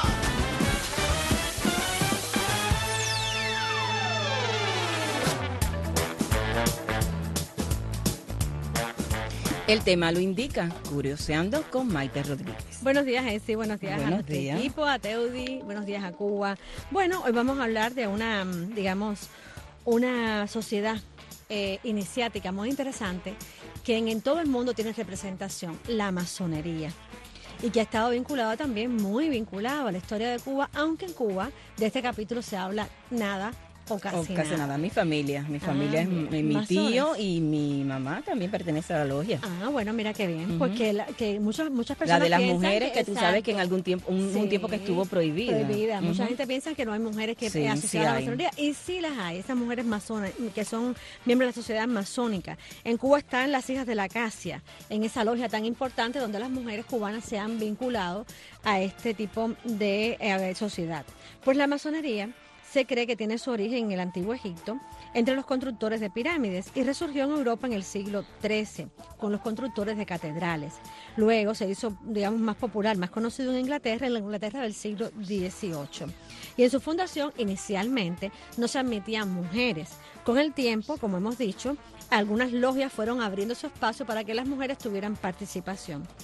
C: El tema lo indica, Curioseando con Maite Rodríguez.
U: Buenos días, Esi, buenos días a nuestro equipo, a Teudi, buenos días a Cuba. Bueno, hoy vamos a hablar de una, una sociedad iniciática muy interesante que en todo el mundo tiene representación, la masonería, y que ha estado vinculada también, muy vinculada a la historia de Cuba, aunque en Cuba de este capítulo se habla nada o casi nada.
C: Mi familia es mi tío y mi mamá también pertenece a la logia.
U: Ah, bueno, mira qué bien, porque que muchas personas
C: la de las mujeres que
U: tú
C: sabes que en algún tiempo, un tiempo que estuvo prohibida.
U: Mucha gente piensa que no hay mujeres que asociadas a la masonería, y sí las hay, esas mujeres masonas que son miembros de la sociedad masónica. En Cuba están las Hijas de la Acacia, en esa logia tan importante donde las mujeres cubanas se han vinculado a este tipo de sociedad. Pues la masonería se cree que tiene su origen en el Antiguo Egipto, entre los constructores de pirámides, y resurgió en Europa en el siglo XIII, con los constructores de catedrales. Luego se hizo, más popular, más conocido en la Inglaterra del siglo XVIII. Y en su fundación, inicialmente, no se admitían mujeres. Con el tiempo, como hemos dicho, algunas logias fueron abriendo su espacio para que las mujeres tuvieran participación.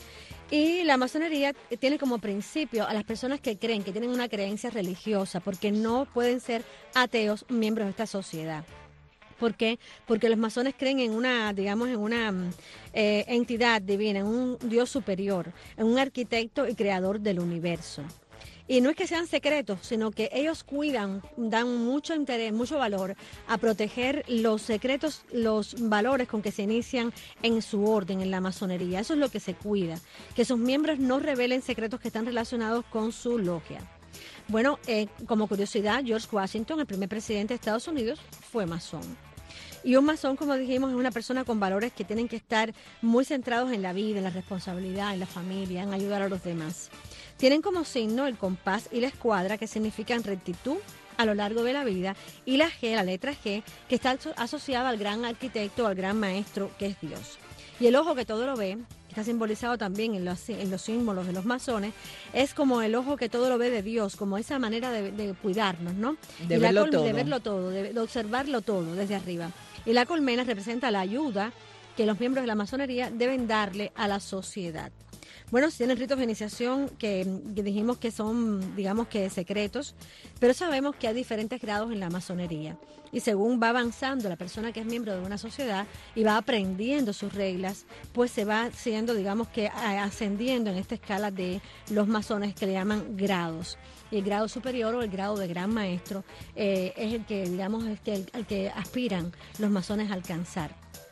U: Y la masonería tiene como principio a las personas que creen, que tienen una creencia religiosa, porque no pueden ser ateos miembros de esta sociedad. ¿Por qué? Porque los masones creen en una, digamos, en una entidad divina, en un Dios superior, en un arquitecto y creador del universo. Y no es que sean secretos, sino que ellos cuidan, dan mucho interés, mucho valor a proteger los secretos, los valores con que se inician en su orden, en la masonería. Eso es lo que se cuida, que sus miembros no revelen secretos que están relacionados con su logia. Bueno, como curiosidad, George Washington, el primer presidente de Estados Unidos, fue masón. Y un masón, como dijimos, es una persona con valores que tienen que estar muy centrados en la vida, en la responsabilidad, en la familia, en ayudar a los demás. Tienen como signo el compás y la escuadra, que significan rectitud a lo largo de la vida, y la G, la letra G, que está asociada al gran arquitecto, al gran maestro, que es Dios. Y el ojo que todo lo ve, que está simbolizado también en los símbolos de los masones, es como el ojo que todo lo ve de Dios, como esa manera de cuidarnos, ¿no?
C: De verlo todo.
U: De verlo todo, de observarlo todo desde arriba. Y la colmena representa la ayuda que los miembros de la masonería deben darle a la sociedad. Bueno, tienen ritos de iniciación que dijimos que son, digamos que secretos, pero sabemos que hay diferentes grados en la masonería. Y según va avanzando la persona que es miembro de una sociedad y va aprendiendo sus reglas, pues se va siendo, digamos que ascendiendo en esta escala de los masones que le llaman grados. Y el grado superior o el grado de gran maestro es el que, digamos, al que aspiran los masones a alcanzar.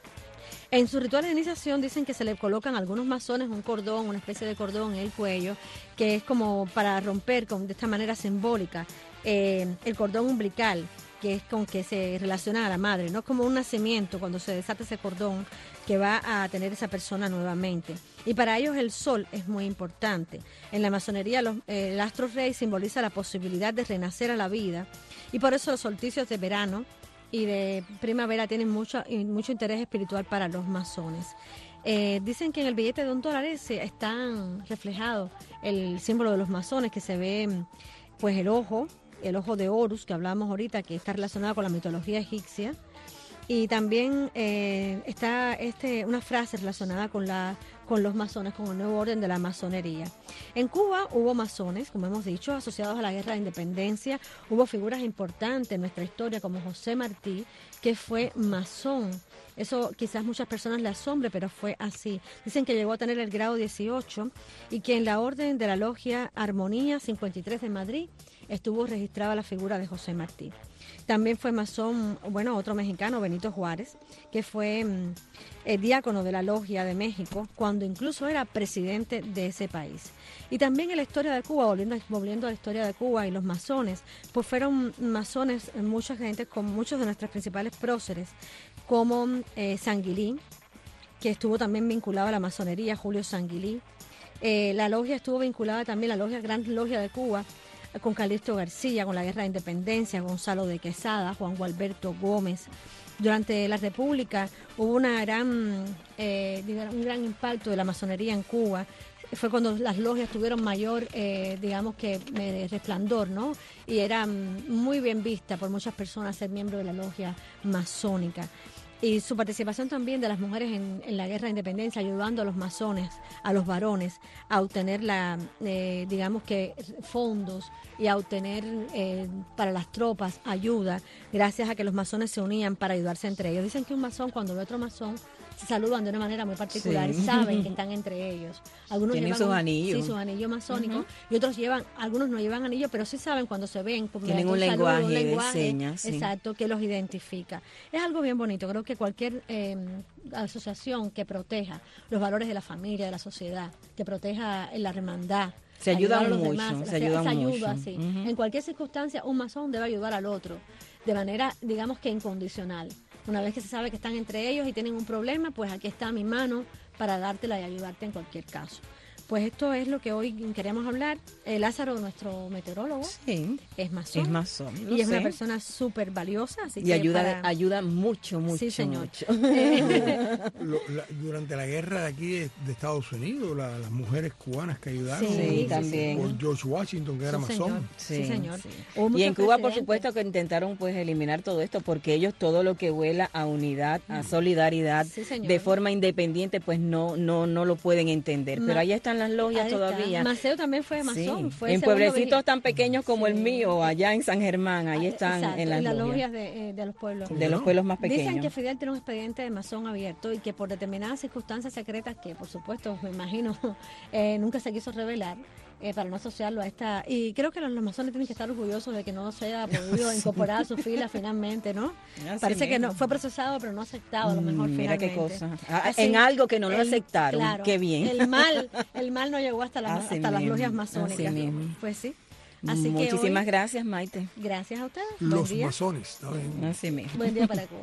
U: En su ritual de iniciación dicen que se le colocan a algunos masones un cordón, una especie de cordón en el cuello, que es como para romper de esta manera simbólica el cordón umbilical, que es con que se relaciona a la madre, no como un nacimiento cuando se desata ese cordón que va a tener esa persona nuevamente. Y para ellos el sol es muy importante. En la masonería el astro rey simboliza la posibilidad de renacer a la vida, y por eso los solsticios de verano y de primavera tienen mucho interés espiritual para los masones. Dicen que en el billete de $1 están reflejados el símbolo de los masones, que se ve pues el ojo de Horus, que hablamos ahorita, que está relacionado con la mitología egipcia. Y también está una frase relacionada con los masones, con el nuevo orden de la masonería. En Cuba hubo masones, como hemos dicho, asociados a la guerra de independencia. Hubo figuras importantes en nuestra historia, como José Martí, que fue masón. Eso quizás muchas personas le asombre, pero fue así. Dicen que llegó a tener el grado 18 y que en la orden de la logia Armonía 53 de Madrid estuvo registrada la figura de José Martí. También fue masón, otro mexicano, Benito Juárez, que fue el diácono de la Logia de México, cuando incluso era presidente de ese país. Y también en la historia de Cuba, volviendo a la historia de Cuba y los masones, pues fueron masones mucha gente, con muchos de nuestros principales próceres, como Sanguilí, que estuvo también vinculado a la masonería, Julio Sanguilí. La logia estuvo vinculada también, la Gran Logia de Cuba, con Calixto García, con la Guerra de Independencia, Gonzalo de Quesada, Juan Gualberto Gómez. Durante la República hubo un gran impacto de la masonería en Cuba. Fue cuando las logias tuvieron mayor, resplandor, ¿no? Y era muy bien vista por muchas personas ser miembro de la logia masónica. Y su participación también de las mujeres en la guerra de independencia, ayudando a los masones, a los varones, a obtener fondos y a obtener para las tropas ayuda, gracias a que los masones se unían para ayudarse entre ellos. Dicen que un masón, cuando ve otro masón, se saludan de una manera muy particular, y saben que están entre ellos. Algunos
C: tienen sus anillos.
U: Sí, sus anillos masónicos, y algunos no llevan anillos, pero sí saben cuando se ven.
C: Tienen un lenguaje de señas.
U: Exacto, que los identifica. Es algo bien bonito. Creo que cualquier asociación que proteja los valores de la familia, de la sociedad, que proteja la hermandad,
C: se ayudan mucho,
U: demás,
C: se ayudan mucho.
U: Sí. En cualquier circunstancia, un masón debe ayudar al otro de manera, digamos que incondicional. Una vez que se sabe que están entre ellos y tienen un problema, pues aquí está mi mano para dártela y ayudarte en cualquier caso. Pues esto es lo que hoy queríamos hablar. Lázaro, nuestro meteorólogo, es masón.
C: Es masón.
U: Y es una persona súper valiosa. Así
C: y que ayuda mucho. Sí, señor.
U: Mucho.
J: Durante la guerra de aquí de Estados Unidos, las mujeres cubanas que ayudaron.
C: Sí, también.
J: Por George Washington, que era masón.
U: Sí, señor.
C: Sí. Y en Cuba, por supuesto, que intentaron pues eliminar todo esto, porque ellos todo lo que huela a unidad, a solidaridad, de forma independiente, pues no lo pueden entender. Pero ahí están están las logias todavía.
U: Maceo también fue masón.
C: Sí.
U: Fue
C: En pueblecitos tan pequeños como el mío, allá en San Germán, ahí están.
U: Exacto,
C: en las
U: logias
C: logias
U: de los pueblos.
C: de los pueblos más pequeños.
U: Dicen que Fidel tiene un expediente de masón abierto y que por determinadas circunstancias secretas que, por supuesto, me imagino, nunca se quiso revelar, para no asociarlo a esta... Y creo que los masones tienen que estar orgullosos de que no se haya podido incorporar a su fila finalmente, ¿no?
C: Así
U: Parece que
C: mismo.
U: no fue procesado, pero no aceptado a lo mejor
C: Mira
U: finalmente.
C: qué cosa.
U: Así,
C: En algo que no lo aceptaron.
U: Claro,
C: Qué bien.
U: El mal no llegó hasta las
C: Mismo,
U: logias
C: así
U: masónicas.
C: mismo.
U: Pues sí. Así
C: Muchísimas
U: que hoy,
C: gracias, Maite.
U: gracias a ustedes.
J: Los
U: Buen día.
J: masones. ¿Está bien?
C: Así mismo.
U: Buen día para Cuba.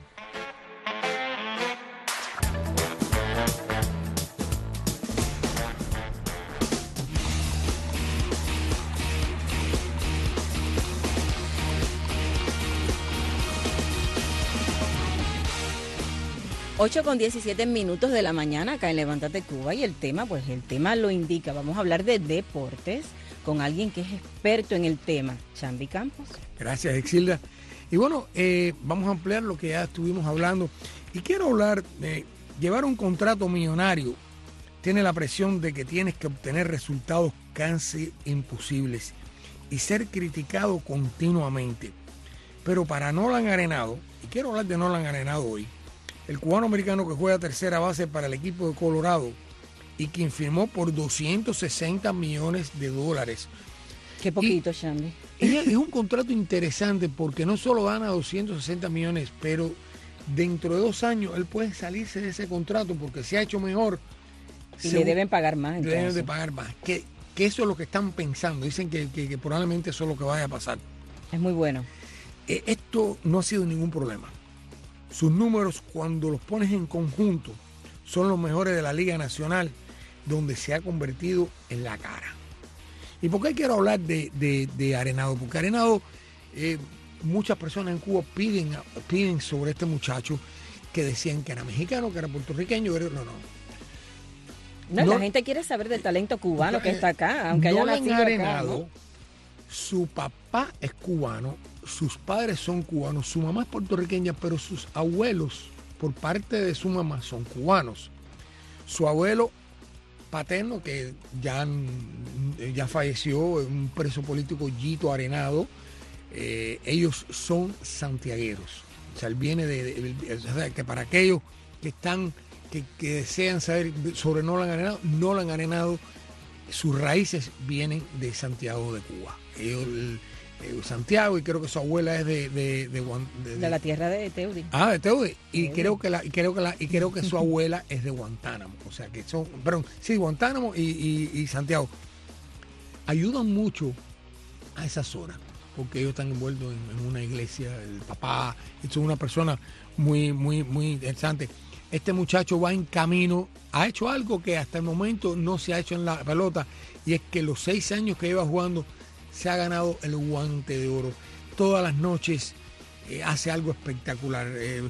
C: Ocho con 17 minutos de la mañana acá en Levántate Cuba y el tema lo indica. Vamos a hablar de deportes con alguien que es experto en el tema, Chambi Campos.
J: Gracias, Exilda. Y bueno, vamos a ampliar lo que ya estuvimos hablando. Y quiero hablar de llevar un contrato millonario. Tiene la presión de que tienes que obtener resultados casi imposibles y ser criticado continuamente. Pero para Nolan Arenado, y quiero hablar de Nolan Arenado hoy, el cubano americano que juega tercera base para el equipo de Colorado y quien firmó por $260 millones.
C: Qué poquito, Chambi.
J: Es un contrato interesante porque no solo gana 260 millones, pero dentro de 2 años él puede salirse de ese contrato porque se ha hecho mejor.
C: Y le deben pagar más.
J: Le deben de pagar más. Que eso es lo que están pensando. Dicen que probablemente eso es lo que vaya a pasar.
C: Es muy bueno.
J: Esto no ha sido ningún problema. Sus números, cuando los pones en conjunto, son los mejores de la Liga Nacional, donde se ha convertido en la cara. ¿Y por qué quiero hablar de Arenado? Porque Arenado, muchas personas en Cuba piden sobre este muchacho que decían que era mexicano, que era puertorriqueño.
C: No, la gente quiere saber del talento cubano que está acá, aunque haya
J: Nolan
C: nacido
J: Arenado,
C: acá, ¿no?
J: Su papá es cubano, sus padres son cubanos, su mamá es puertorriqueña, pero sus abuelos, por parte de su mamá, son cubanos. Su abuelo paterno, que ya falleció, un preso político, Yito Arenado, ellos son santiagueros. O sea, él viene o sea, que para aquellos que están, que desean saber sobre Nolan Arenado, sus raíces vienen de Santiago de Cuba. Santiago, y creo que su abuela es de
C: la tierra de Teudi.
J: Ah, de Teudi. Y creo que su abuela es de Guantánamo. O sea que son, perdón, sí, Guantánamo y Santiago. Ayudan mucho a esa zona, porque ellos están envueltos en una iglesia, el papá, es una persona muy, muy, muy interesante. Este muchacho va en camino, ha hecho algo que hasta el momento no se ha hecho en la pelota, y es que los 6 años que lleva jugando se ha ganado el guante de oro. Todas las noches hace algo espectacular.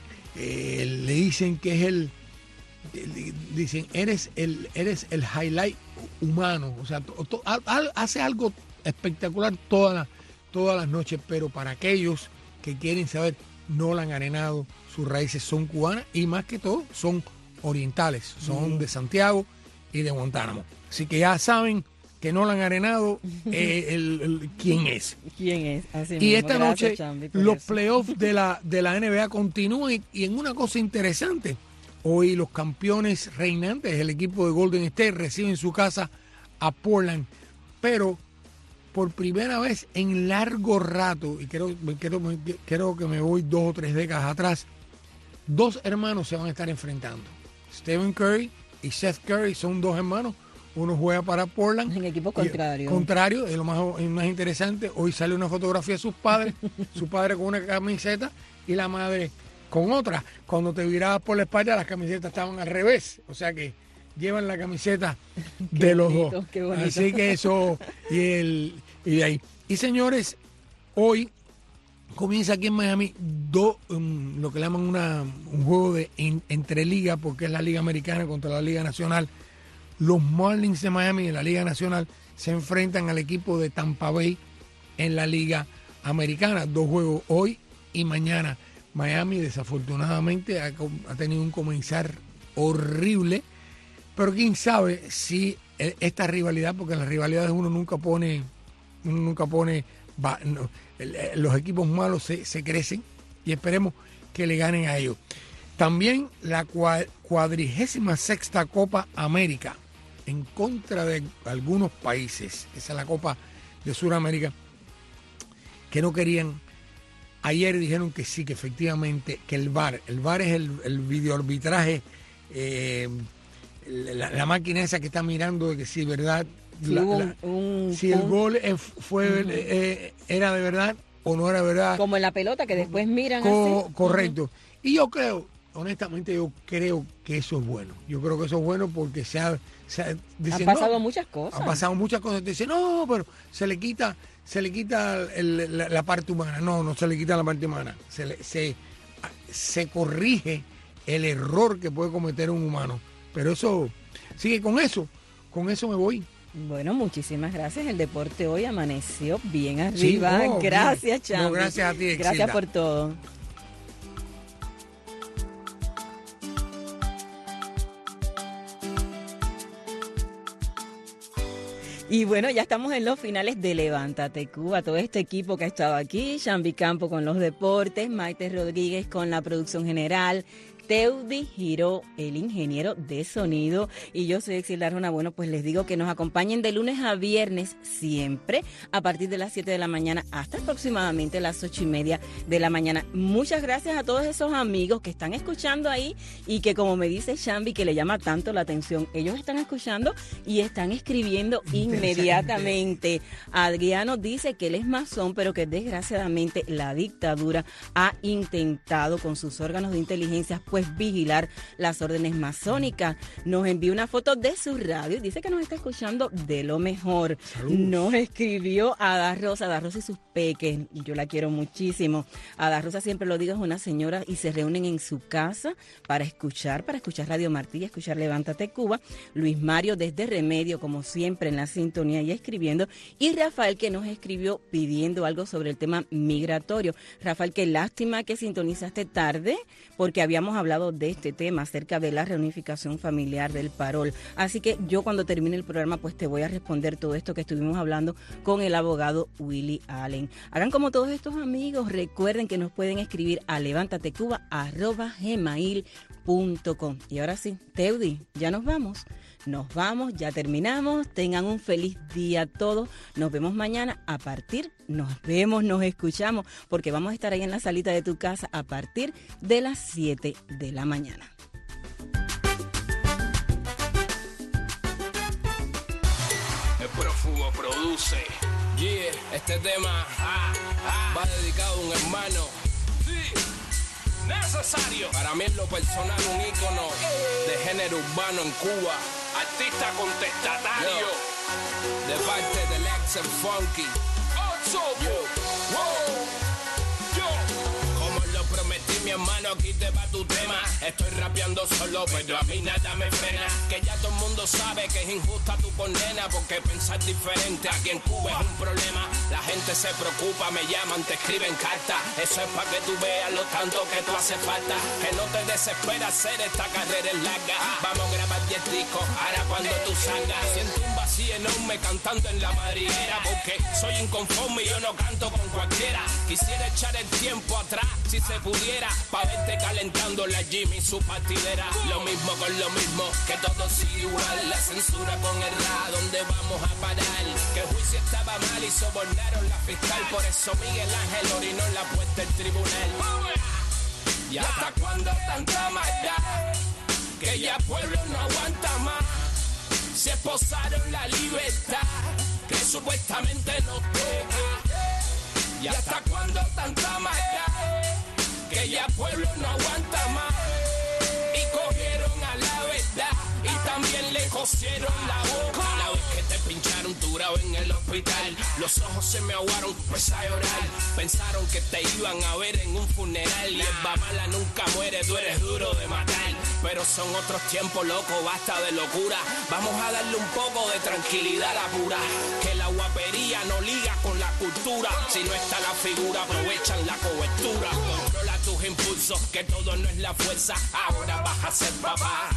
J: Le dicen que es dicen, eres el highlight humano. O sea, hace algo espectacular todas las noches, pero para aquellos que quieren saber, Nolan Arenado, sus raíces son cubanas y más que todo son orientales, son de Santiago y de Guantánamo. Así que ya saben que Nolan Arenado, ¿quién es?
C: ¿Quién es? Así
J: Y
C: mismo.
J: esta
C: Gracias,
J: noche
C: Chambi, por
J: los
C: eso.
J: playoffs de la NBA continúan y en una cosa interesante, hoy los campeones reinantes, el equipo de Golden State, reciben en su casa a Portland, pero por primera vez en largo rato, y creo que me voy 2 o 3 décadas atrás, 2 hermanos se van a estar enfrentando. Stephen Curry y Seth Curry son 2 hermanos. Uno juega para Portland.
C: En equipo contrario.
J: Contrario, es lo más interesante. Hoy sale una fotografía de sus padres, su padre con una camiseta y la madre con otra. Cuando te virabas por la espalda, las camisetas estaban al revés. O sea que llevan la camiseta de los dos.
C: Qué bonito.
J: Así que eso, y de ahí. Y señores, hoy comienza aquí en Miami lo que le llaman un juego entre ligas, porque es la Liga Americana contra la Liga Nacional. Los Marlins de Miami en la Liga Nacional se enfrentan al equipo de Tampa Bay en la Liga Americana. 2 juegos hoy y mañana. Miami desafortunadamente ha tenido un comenzar horrible, pero quién sabe si esta rivalidad, porque en las rivalidades uno nunca pone los equipos malos se crecen y esperemos que le ganen a ellos. También la 46ª Copa América en contra de algunos países. Esa es la Copa de Sudamérica que no querían. Ayer dijeron que sí, que efectivamente, que el VAR es el videoarbitraje, la máquina esa que está mirando de que si verdad, si el gol era de verdad o no era verdad.
C: Como en la pelota que después miran así.
J: Correcto. Y yo creo, honestamente, que eso es bueno. Yo creo que eso es bueno porque han
C: pasado muchas cosas.
J: Han pasado muchas cosas. Te dicen, no, pero se le quita la parte humana. No se le quita la parte humana. Se corrige el error que puede cometer un humano. Pero eso, sigue con eso me voy.
C: Bueno, muchísimas gracias. El deporte hoy amaneció bien arriba. Sí, gracias, Chambi.
J: No, gracias a ti, Exilda.
C: Gracias por todo. Y bueno, ya estamos en los finales de Levántate Cuba. Todo este equipo que ha estado aquí, Chambi Campo con los deportes, Maite Rodríguez con la producción general, Teudi Giró, el ingeniero de sonido, y yo soy Exilda Arjona. Bueno, pues les digo que nos acompañen de lunes a viernes siempre a partir de las 7 de la mañana hasta aproximadamente las 8:30 de la mañana. Muchas gracias a todos esos amigos que están escuchando ahí y que, como me dice Chambi, que le llama tanto la atención, ellos están escuchando y están escribiendo inmediatamente. Adriano dice que él es masón, pero que desgraciadamente la dictadura ha intentado con sus órganos de inteligencia vigilar las órdenes masónicas. Nos envió una foto de su radio y dice que nos está escuchando de lo mejor. Saludos. Nos escribió Ada Rosa y sus peques. Yo la quiero muchísimo. Ada Rosa, siempre lo digo, es una señora y se reúnen en su casa para escuchar Radio Martí, escuchar Levántate Cuba. Luis Mario desde Remedio, como siempre, en la sintonía y escribiendo. Y Rafael, que nos escribió pidiendo algo sobre el tema migratorio. Rafael, qué lástima que sintonizaste tarde, porque habíamos hablado de este tema acerca de la reunificación familiar del parol. Así que yo, cuando termine el programa, pues te voy a responder todo esto que estuvimos hablando con el abogado Willy Allen. Hagan como todos estos amigos. Recuerden que nos pueden escribir a levantatecuba@gmail.com. Y ahora sí, Teudi, ya nos vamos, ya terminamos. Tengan un feliz día todos. Nos vemos mañana nos escuchamos, porque vamos a estar ahí en la salita de tu casa a partir de las 7 de la mañana.
E: El Prófumo produce. Yeah, este tema va dedicado a un hermano. Sí, necesario. Para mí, en lo personal, un ícono de género urbano en Cuba. Artista contestatario. De parte del ex Funky. Como lo prometí, mi hermano, aquí te va tu tema. Estoy rapeando solo, pero a mí nada me frena. Que ya todo el mundo sabe que es injusta tu condena, porque pensar diferente aquí en Cuba es un problema. La gente se preocupa, me llaman, te escriben cartas. Eso es para que tú veas lo tanto que tú hace falta. Que no te desesperas, hacer esta carrera es larga. Vamos a grabar 10 discos, ahora cuando tú salgas. Siento un vacío enorme cantando en la madriguera, porque soy inconforme y yo no canto con cualquiera. Quisiera echar el tiempo atrás, si se pudiera, pa' verte calentando la Jimmy y su partidera. Lo mismo con lo mismo, que todo sigue igual. La censura con el rap, ¿dónde vamos a parar? Que el juicio estaba mal y sobornaron la fiscal. Por eso Miguel Ángel orinó en la puerta del tribunal. ¿Y hasta cuándo tanta maldad? Que ya pueblo no aguanta más. Se esposaron la libertad, que supuestamente nos toca. ¿Y hasta cuándo tanta maldad? Que ya pueblo no aguanta más. Y cogieron a la verdad y también le cosieron la boca. La vez que te pincharon tu grado en el hospital, los ojos se me aguaron, empecé a llorar. Pensaron que te iban a ver en un funeral. Y el mala nunca muere, tú eres duro de matar. Pero son otros tiempos, loco, basta de locura. Vamos a darle un poco de tranquilidad a la pura. Que la guapería no liga con la cultura. Si no está la figura, aprovechan la cobertura. Controla tus impulsos, que todo no es la fuerza. Ahora vas a ser papá, analiza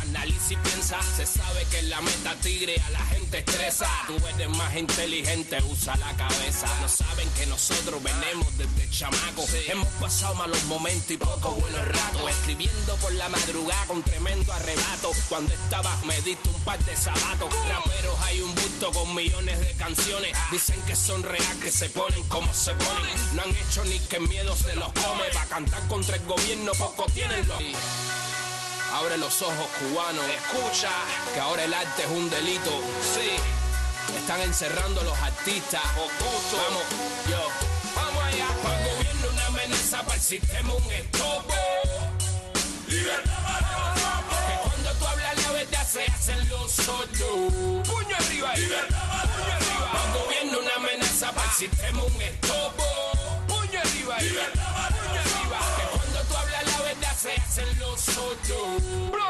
E: si piensa. Se sabe que en la meta tigre a la gente estresa. Tú eres más inteligente, usa la cabeza. No saben que nosotros venimos desde chamaco. Hemos pasado malos momentos y pocos buenos ratos. Escribiendo por la madrugada con tremendo arrebato. Cuando estaba me diste un par de zapatos. Raperos hay un busto con millones de canciones. Dicen que son real, que se ponen como se ponen. No han hecho ni que miedo se los come. Pa' cantar contra el gobierno poco tienen los... Abre los ojos, cubano, escucha que ahora el arte es un delito. Sí, están encerrando a los artistas. Oculto. Vamos, yo, vamos allá. Para el gobierno una amenaza, para el sistema un estopo. Libertad para nosotros. Que cuando tú hablas la verdad se hacen los sordos. Puño arriba, libertad para puño arriba. Para el gobierno una amenaza, para el sistema un estopo. Puño arriba, libertad para puño arriba. Que cuando tú hablas la verdad se hacen los sordos.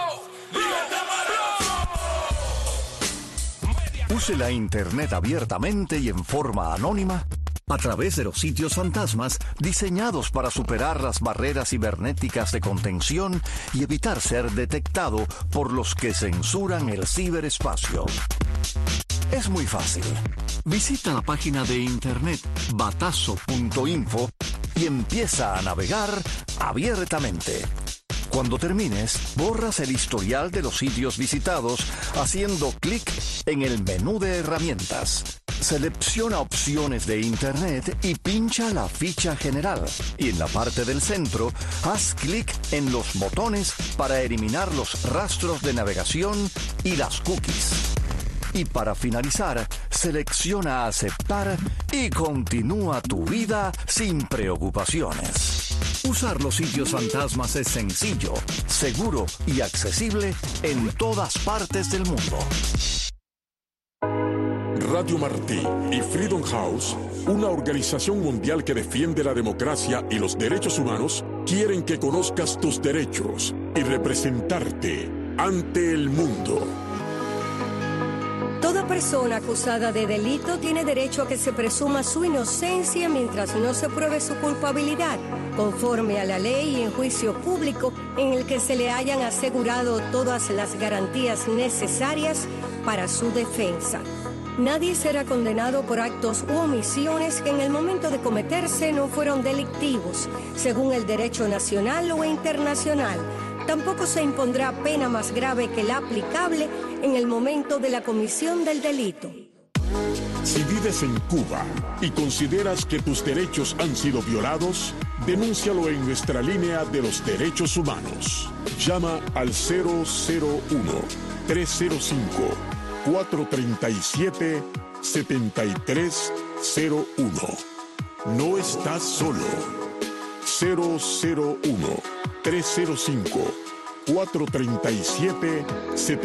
F: Use la Internet abiertamente y en forma anónima a través de los sitios fantasmas diseñados para superar las barreras cibernéticas de contención y evitar ser detectado por los que censuran el ciberespacio. Es muy fácil. Visita la página de internet batazo.info y empieza a navegar abiertamente. Cuando termines, borras el historial de los sitios visitados haciendo clic en el menú de herramientas. Selecciona opciones de Internet y pincha la ficha general. Y en la parte del centro, haz clic en los botones para eliminar los rastros de navegación y las cookies. Y para finalizar, selecciona aceptar y continúa tu vida sin preocupaciones. Usar los sitios fantasmas es sencillo, seguro y accesible en todas partes del mundo.
A: Radio Martí y Freedom House, una organización mundial que defiende la democracia y los derechos humanos, quieren que conozcas tus derechos y representarte ante el mundo.
V: Toda persona acusada de delito tiene derecho a que se presuma su inocencia mientras no se pruebe su culpabilidad, conforme a la ley y en juicio público en el que se le hayan asegurado todas las garantías necesarias para su defensa. Nadie será condenado por actos u omisiones que en el momento de cometerse no fueron delictivos, según el derecho nacional o internacional. Tampoco se impondrá pena más grave que la aplicable en el momento de la comisión del delito.
A: Si vives en Cuba y consideras que tus derechos han sido violados, denúncialo en nuestra línea de los derechos humanos. Llama al 001-305-437-7301. No estás solo. 001-305-437-7301.